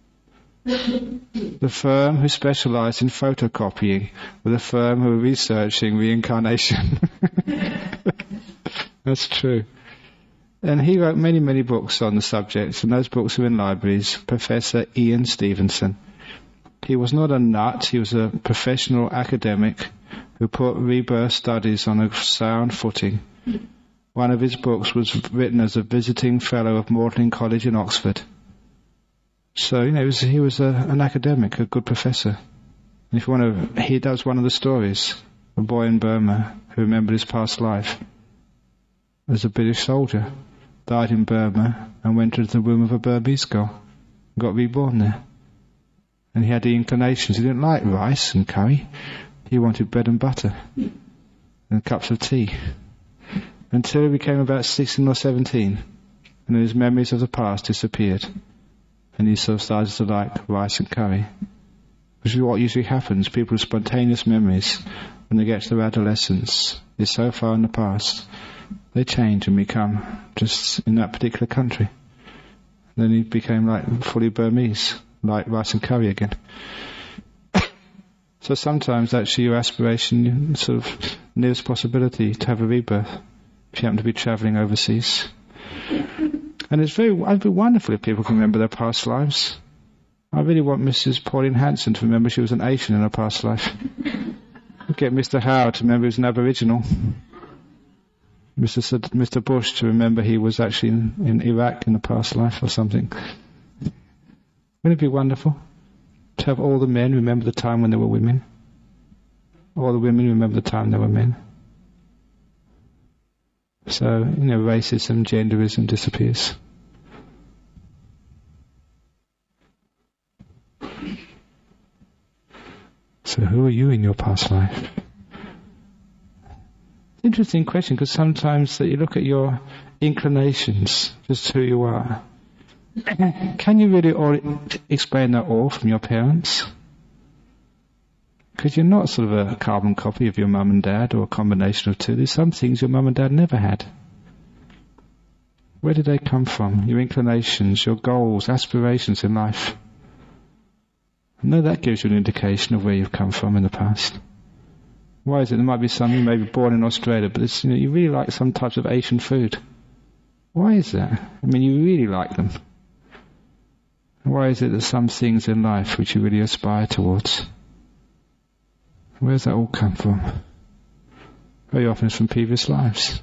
The firm who specialized in photocopying were the firm who were researching reincarnation. That's true. And he wrote many, many books on the subject, and those books are in libraries. Professor Ian Stevenson. He was not a nut, he was a professional academic who put rebirth studies on a sound footing. One of his books was written as a visiting fellow of Magdalen College in Oxford. So, he was an academic, a good professor. And if you want to, that was one of the stories. A boy in Burma who remembered his past life as a British soldier, died in Burma and went into the womb of a Burmese girl, and got reborn there. And he had the inclinations. He didn't like rice and curry. He wanted bread and butter and cups of tea. Until he became about 16 or 17, and then his memories of the past disappeared. And he sort of started to like rice and curry. Which is what usually happens. People's spontaneous memories, when they get to their adolescence, is so far in the past, they change and become just in that particular country. Then he became like fully Burmese, like rice and curry again. So sometimes actually your aspiration sort of nearest possibility to have a rebirth if you happen to be travelling overseas. And it'd be wonderful if people can remember their past lives. I really want Mrs. Pauline Hanson to remember she was an Asian in her past life. Get Mr. Howard to remember he was an Aboriginal. Mr. Bush to remember he was actually in Iraq in a past life or something. Wouldn't it be wonderful to have all the men remember the time when they were women? All the women remember the time they were men. So, racism, genderism disappears. So who are you in your past life? Interesting question, because sometimes that you look at your inclinations, just who you are. Can you really explain that all from your parents? Because you're not sort of a carbon copy of your mum and dad, or a combination of two. There's some things your mum and dad never had. Where did they come from? Your inclinations, your goals, aspirations in life. I know that gives you an indication of where you've come from in the past. Why is it? There might be some, you may be born in Australia, but it's, you really like some types of Asian food. Why is that? I mean, you really like them. Why is it that some things in life which you really aspire towards? Where does that all come from? Very often it's from previous lives.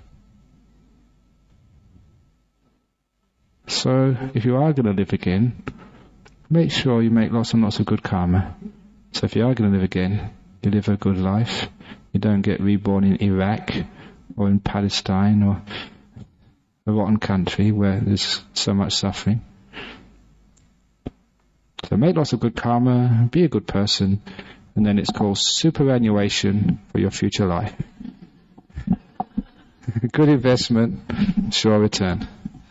So, if you are going to live again, make sure you make lots and lots of good karma. So if you are going to live again, you live a good life. You don't get reborn in Iraq or in Palestine or a rotten country where there's so much suffering. So make lots of good karma, be a good person, and then it's called superannuation for your future life. Good investment, sure return.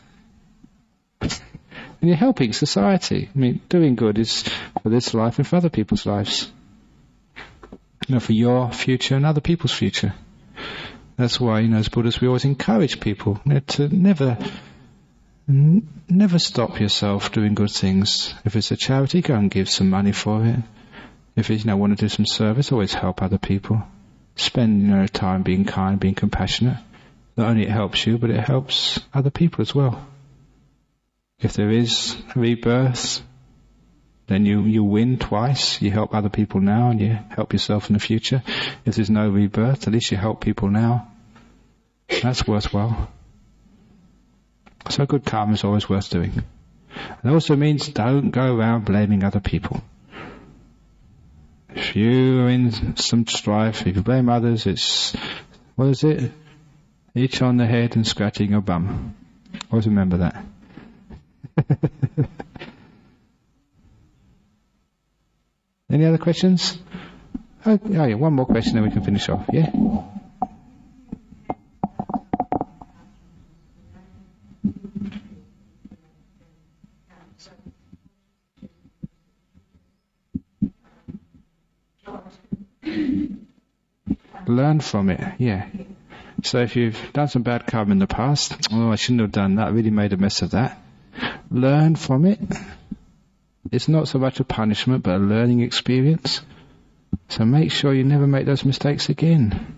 And you're helping society. I mean, doing good is for this life and for other people's lives. For your future and other people's future. That's why, as Buddhists, we always encourage people to never stop yourself doing good things. If it's a charity, go and give some money for it. If it's, want to do some service, always help other people. Spend, time being kind, being compassionate. Not only it helps you, but it helps other people as well. If there is rebirth, then you win twice. You help other people now and you help yourself in the future. If there's no rebirth, at least you help people now. That's worthwhile. So good karma is always worth doing. It also means don't go around blaming other people. If you are in some strife, if you blame others, it's, what is it? Itch on the head and scratching your bum. Always remember that. Any other questions? Oh yeah, one more question, then we can finish off. Yeah. Learn from it, yeah. So if you've done some bad karma in the past, I shouldn't have done that, I really made a mess of that. Learn from it. It's not so much a punishment, but a learning experience. So make sure you never make those mistakes again.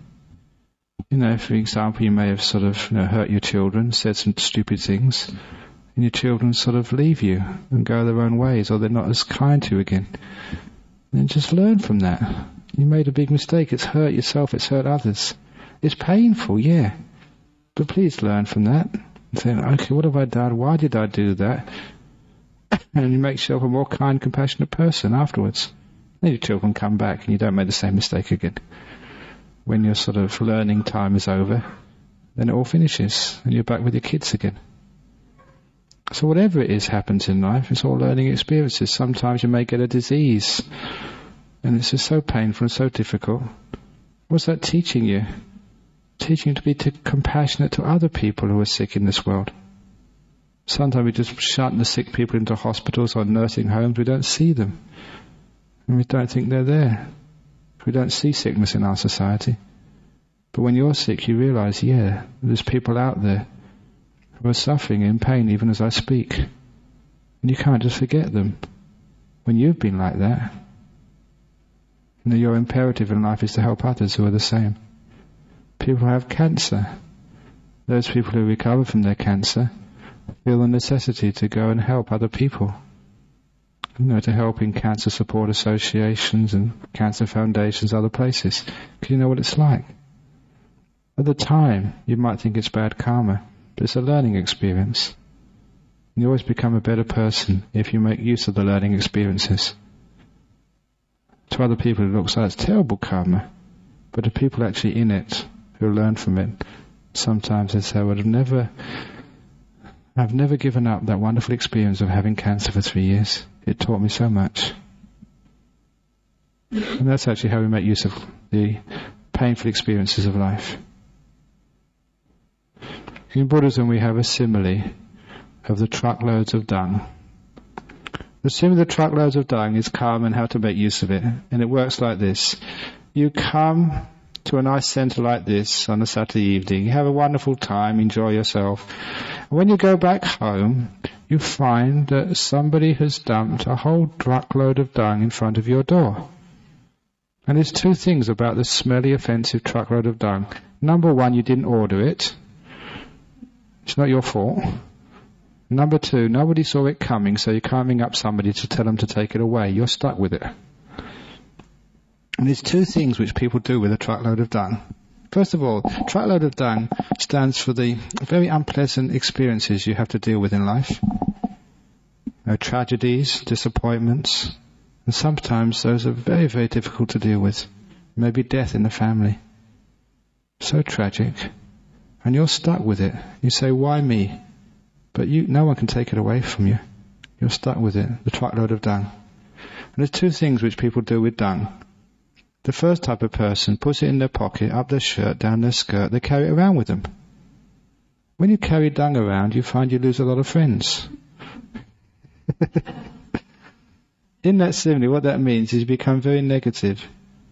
For example, you may have sort of hurt your children, said some stupid things, and your children sort of leave you and go their own ways, or they're not as kind to you again. Then just learn from that. You made a big mistake. It's hurt yourself. It's hurt others. It's painful, yeah. But please learn from that. And say, okay, what have I done? Why did I do that? And you make yourself a more kind, compassionate person afterwards. Then your children come back and you don't make the same mistake again. When your sort of learning time is over, then it all finishes and you're back with your kids again. So whatever it is happens in life, it's all learning experiences. Sometimes you may get a disease and it's just so painful and so difficult. What's that teaching you? Teaching you to be compassionate to other people who are sick in this world. Sometimes we just shut the sick people into hospitals or nursing homes. We don't see them. And we don't think they're there. We don't see sickness in our society. But when you're sick, you realize, there's people out there who are suffering in pain even as I speak. And you can't just forget them. When you've been like that, your imperative in life is to help others who are the same. People who have cancer, those people who recover from their cancer, feel the necessity to go and help other people. To help in cancer support associations and cancer foundations, other places. Because you know what it's like. At the time, you might think it's bad karma, but it's a learning experience. You always become a better person if you make use of the learning experiences. To other people it looks like it's terrible karma, but the people actually in it who learn from it, sometimes they say, I've never given up that wonderful experience of having cancer for 3 years. It taught me so much. And that's actually how we make use of the painful experiences of life. In Buddhism we have a simile of the truckloads of dung. The simile of the truckloads of dung is karma and how to make use of it. And it works like this. You come to a nice centre like this on a Saturday evening. You have a wonderful time, enjoy yourself. And when you go back home, you find that somebody has dumped a whole truckload of dung in front of your door. And there's two things about this smelly, offensive truckload of dung. Number one, you didn't order it. It's not your fault. Number two, nobody saw it coming, so you're coming up somebody to tell them to take it away. You're stuck with it. And there's two things which people do with a truckload of dung. First of all, truckload of dung stands for the very unpleasant experiences you have to deal with in life. Tragedies, disappointments, and sometimes those are very, very difficult to deal with. Maybe death in the family. So tragic. And you're stuck with it. You say, why me? But no one can take it away from you. You're stuck with it, the truckload of dung. And there's two things which people do with dung. The first type of person puts it in their pocket, up their shirt, down their skirt. They carry it around with them. When you carry dung around, you find you lose a lot of friends. In that simile, what that means is you become very negative,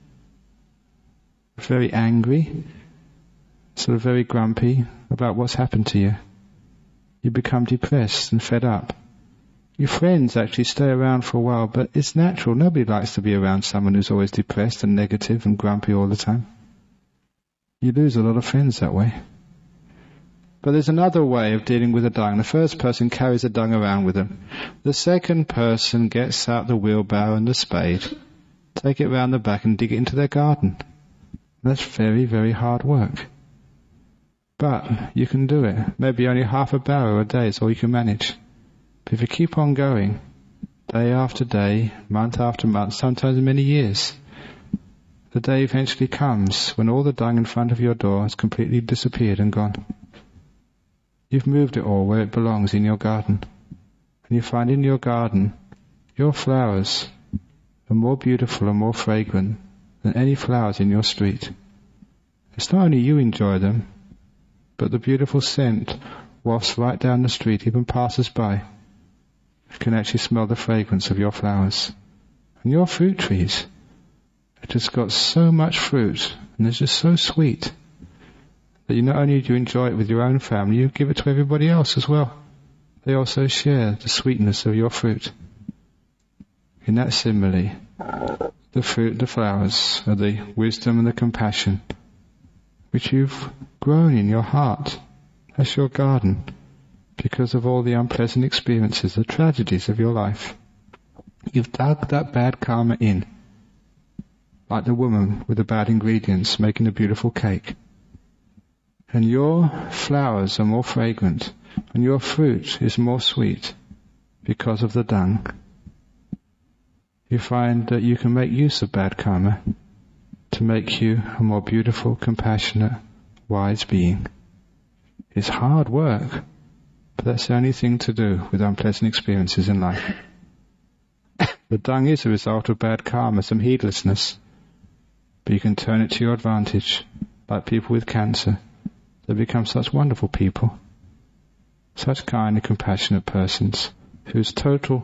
very angry, sort of very grumpy about what's happened to you. You become depressed and fed up. Your friends actually stay around for a while, but it's natural. Nobody likes to be around someone who's always depressed and negative and grumpy all the time. You lose a lot of friends that way. But there's another way of dealing with the dung. The first person carries the dung around with them. The second person gets out the wheelbarrow and the spade, take it round the back and dig it into their garden. That's very, very hard work. But you can do it. Maybe only half a barrow a day is all you can manage. But if you keep on going, day after day, month after month, sometimes many years, the day eventually comes when all the dung in front of your door has completely disappeared and gone. You've moved it all where it belongs, in your garden. And you find in your garden, your flowers are more beautiful and more fragrant than any flowers in your street. It's not only you enjoy them, but the beautiful scent wafts right down the street. Even passers-by can actually smell the fragrance of your flowers. And your fruit trees, it just got so much fruit, and it's just so sweet, that you not only do you enjoy it with your own family, you give it to everybody else as well. They also share the sweetness of your fruit. In that simile, the fruit, the flowers, are the wisdom and the compassion which you've grown in your heart. That's your garden, because of all the unpleasant experiences, the tragedies of your life. You've dug that bad karma in, like the woman with the bad ingredients making a beautiful cake. And your flowers are more fragrant, and your fruit is more sweet because of the dung. You find that you can make use of bad karma to make you a more beautiful, compassionate, wise being. It's hard work, but that's the only thing to do with unpleasant experiences in life. The dung is a result of bad karma, some heedlessness, but you can turn it to your advantage, like people with cancer. They become such wonderful people, such kind and compassionate persons whose total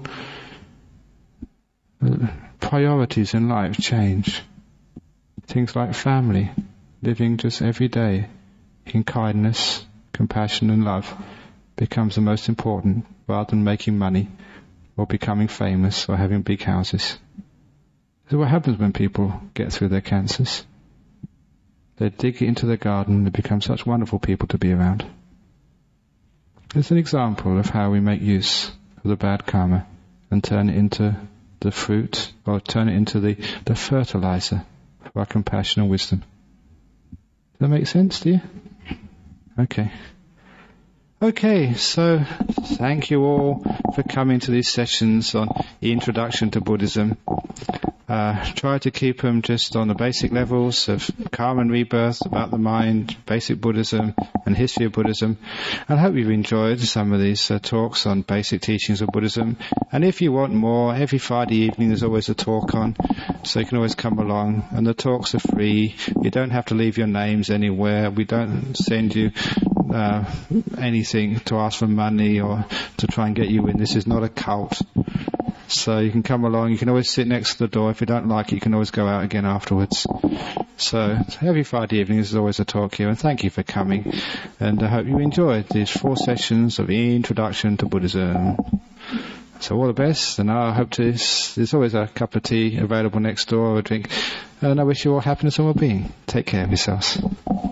priorities in life change. Things like family, living just every day in kindness, compassion and love becomes the most important, rather than making money or becoming famous or having big houses. This is what happens when people get through their cancers. They dig into their garden, they become such wonderful people to be around. It's an example of how we make use of the bad karma and turn it into the fruit, or turn it into the fertilizer for our compassion and wisdom. Does that make sense to you? Okay, so thank you all for coming to these sessions on the Introduction to Buddhism. Try to keep them just on the basic levels of karma and rebirth, about the mind, basic Buddhism, and history of Buddhism. And I hope you've enjoyed some of these talks on basic teachings of Buddhism. And if you want more, every Friday evening there's always a talk on, so you can always come along. And the talks are free. You don't have to leave your names anywhere. We don't send you anything to ask for money or to try and get you in. This is not a cult. So you can come along, you can always sit next to the door. If you don't like it, you can always go out again afterwards. So every Friday evening there's always a talk here, and thank you for coming. And I hope you enjoyed these 4 sessions of Introduction to Buddhism. So all the best, and I hope there's always a cup of tea available next door or a drink. And I wish you all happiness and well-being. Take care of yourselves.